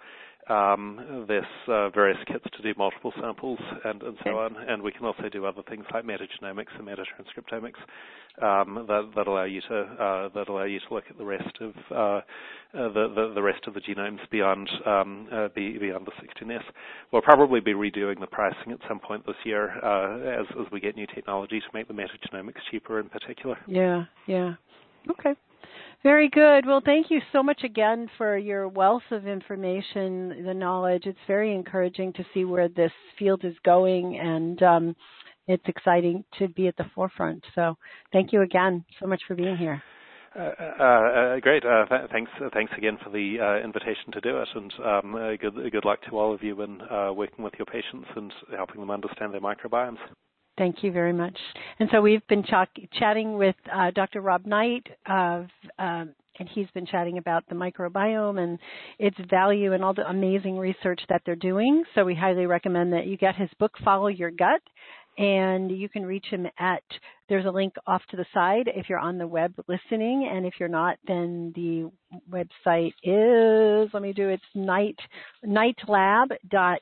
Um, there's uh, various kits to do multiple samples and, and so on, and we can also do other things like metagenomics and metatranscriptomics um, that, that allow you to uh, that allow you to look at the rest of uh, uh, the, the the rest of the genomes beyond um, uh, beyond the sixteen S. We'll probably be redoing the pricing at some point this year uh, as as we get new technology to make the metagenomics cheaper in particular. Yeah, yeah. Okay. Very good. Well, thank you so much again for your wealth of information, the knowledge. It's very encouraging to see where this field is going, and um, it's exciting to be at the forefront. So thank you again so much for being here. Uh, uh, great. Uh, th- thanks. Uh, thanks again for the uh, invitation to do it, and um, uh, good, good luck to all of you in uh, working with your patients and helping them understand their microbiomes. Thank you very much. And so we've been ch- chatting with uh, Doctor Rob Knight, of, uh, and he's been chatting about the microbiome and its value and all the amazing research that they're doing. So we highly recommend that you get his book, Follow Your Gut, and you can reach him at, there's a link off to the side if you're on the web listening, and if you're not, then the website is, let me do, it's night, nightlab dot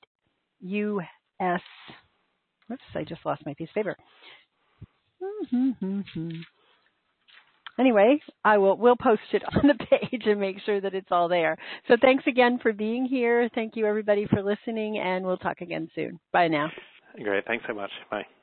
U S. Oops, I just lost my piece of paper. Anyway, I will we'll post it on the page and make sure that it's all there. So thanks again for being here. Thank you, everybody, for listening, and we'll talk again soon. Bye now. Great. Thanks so much. Bye.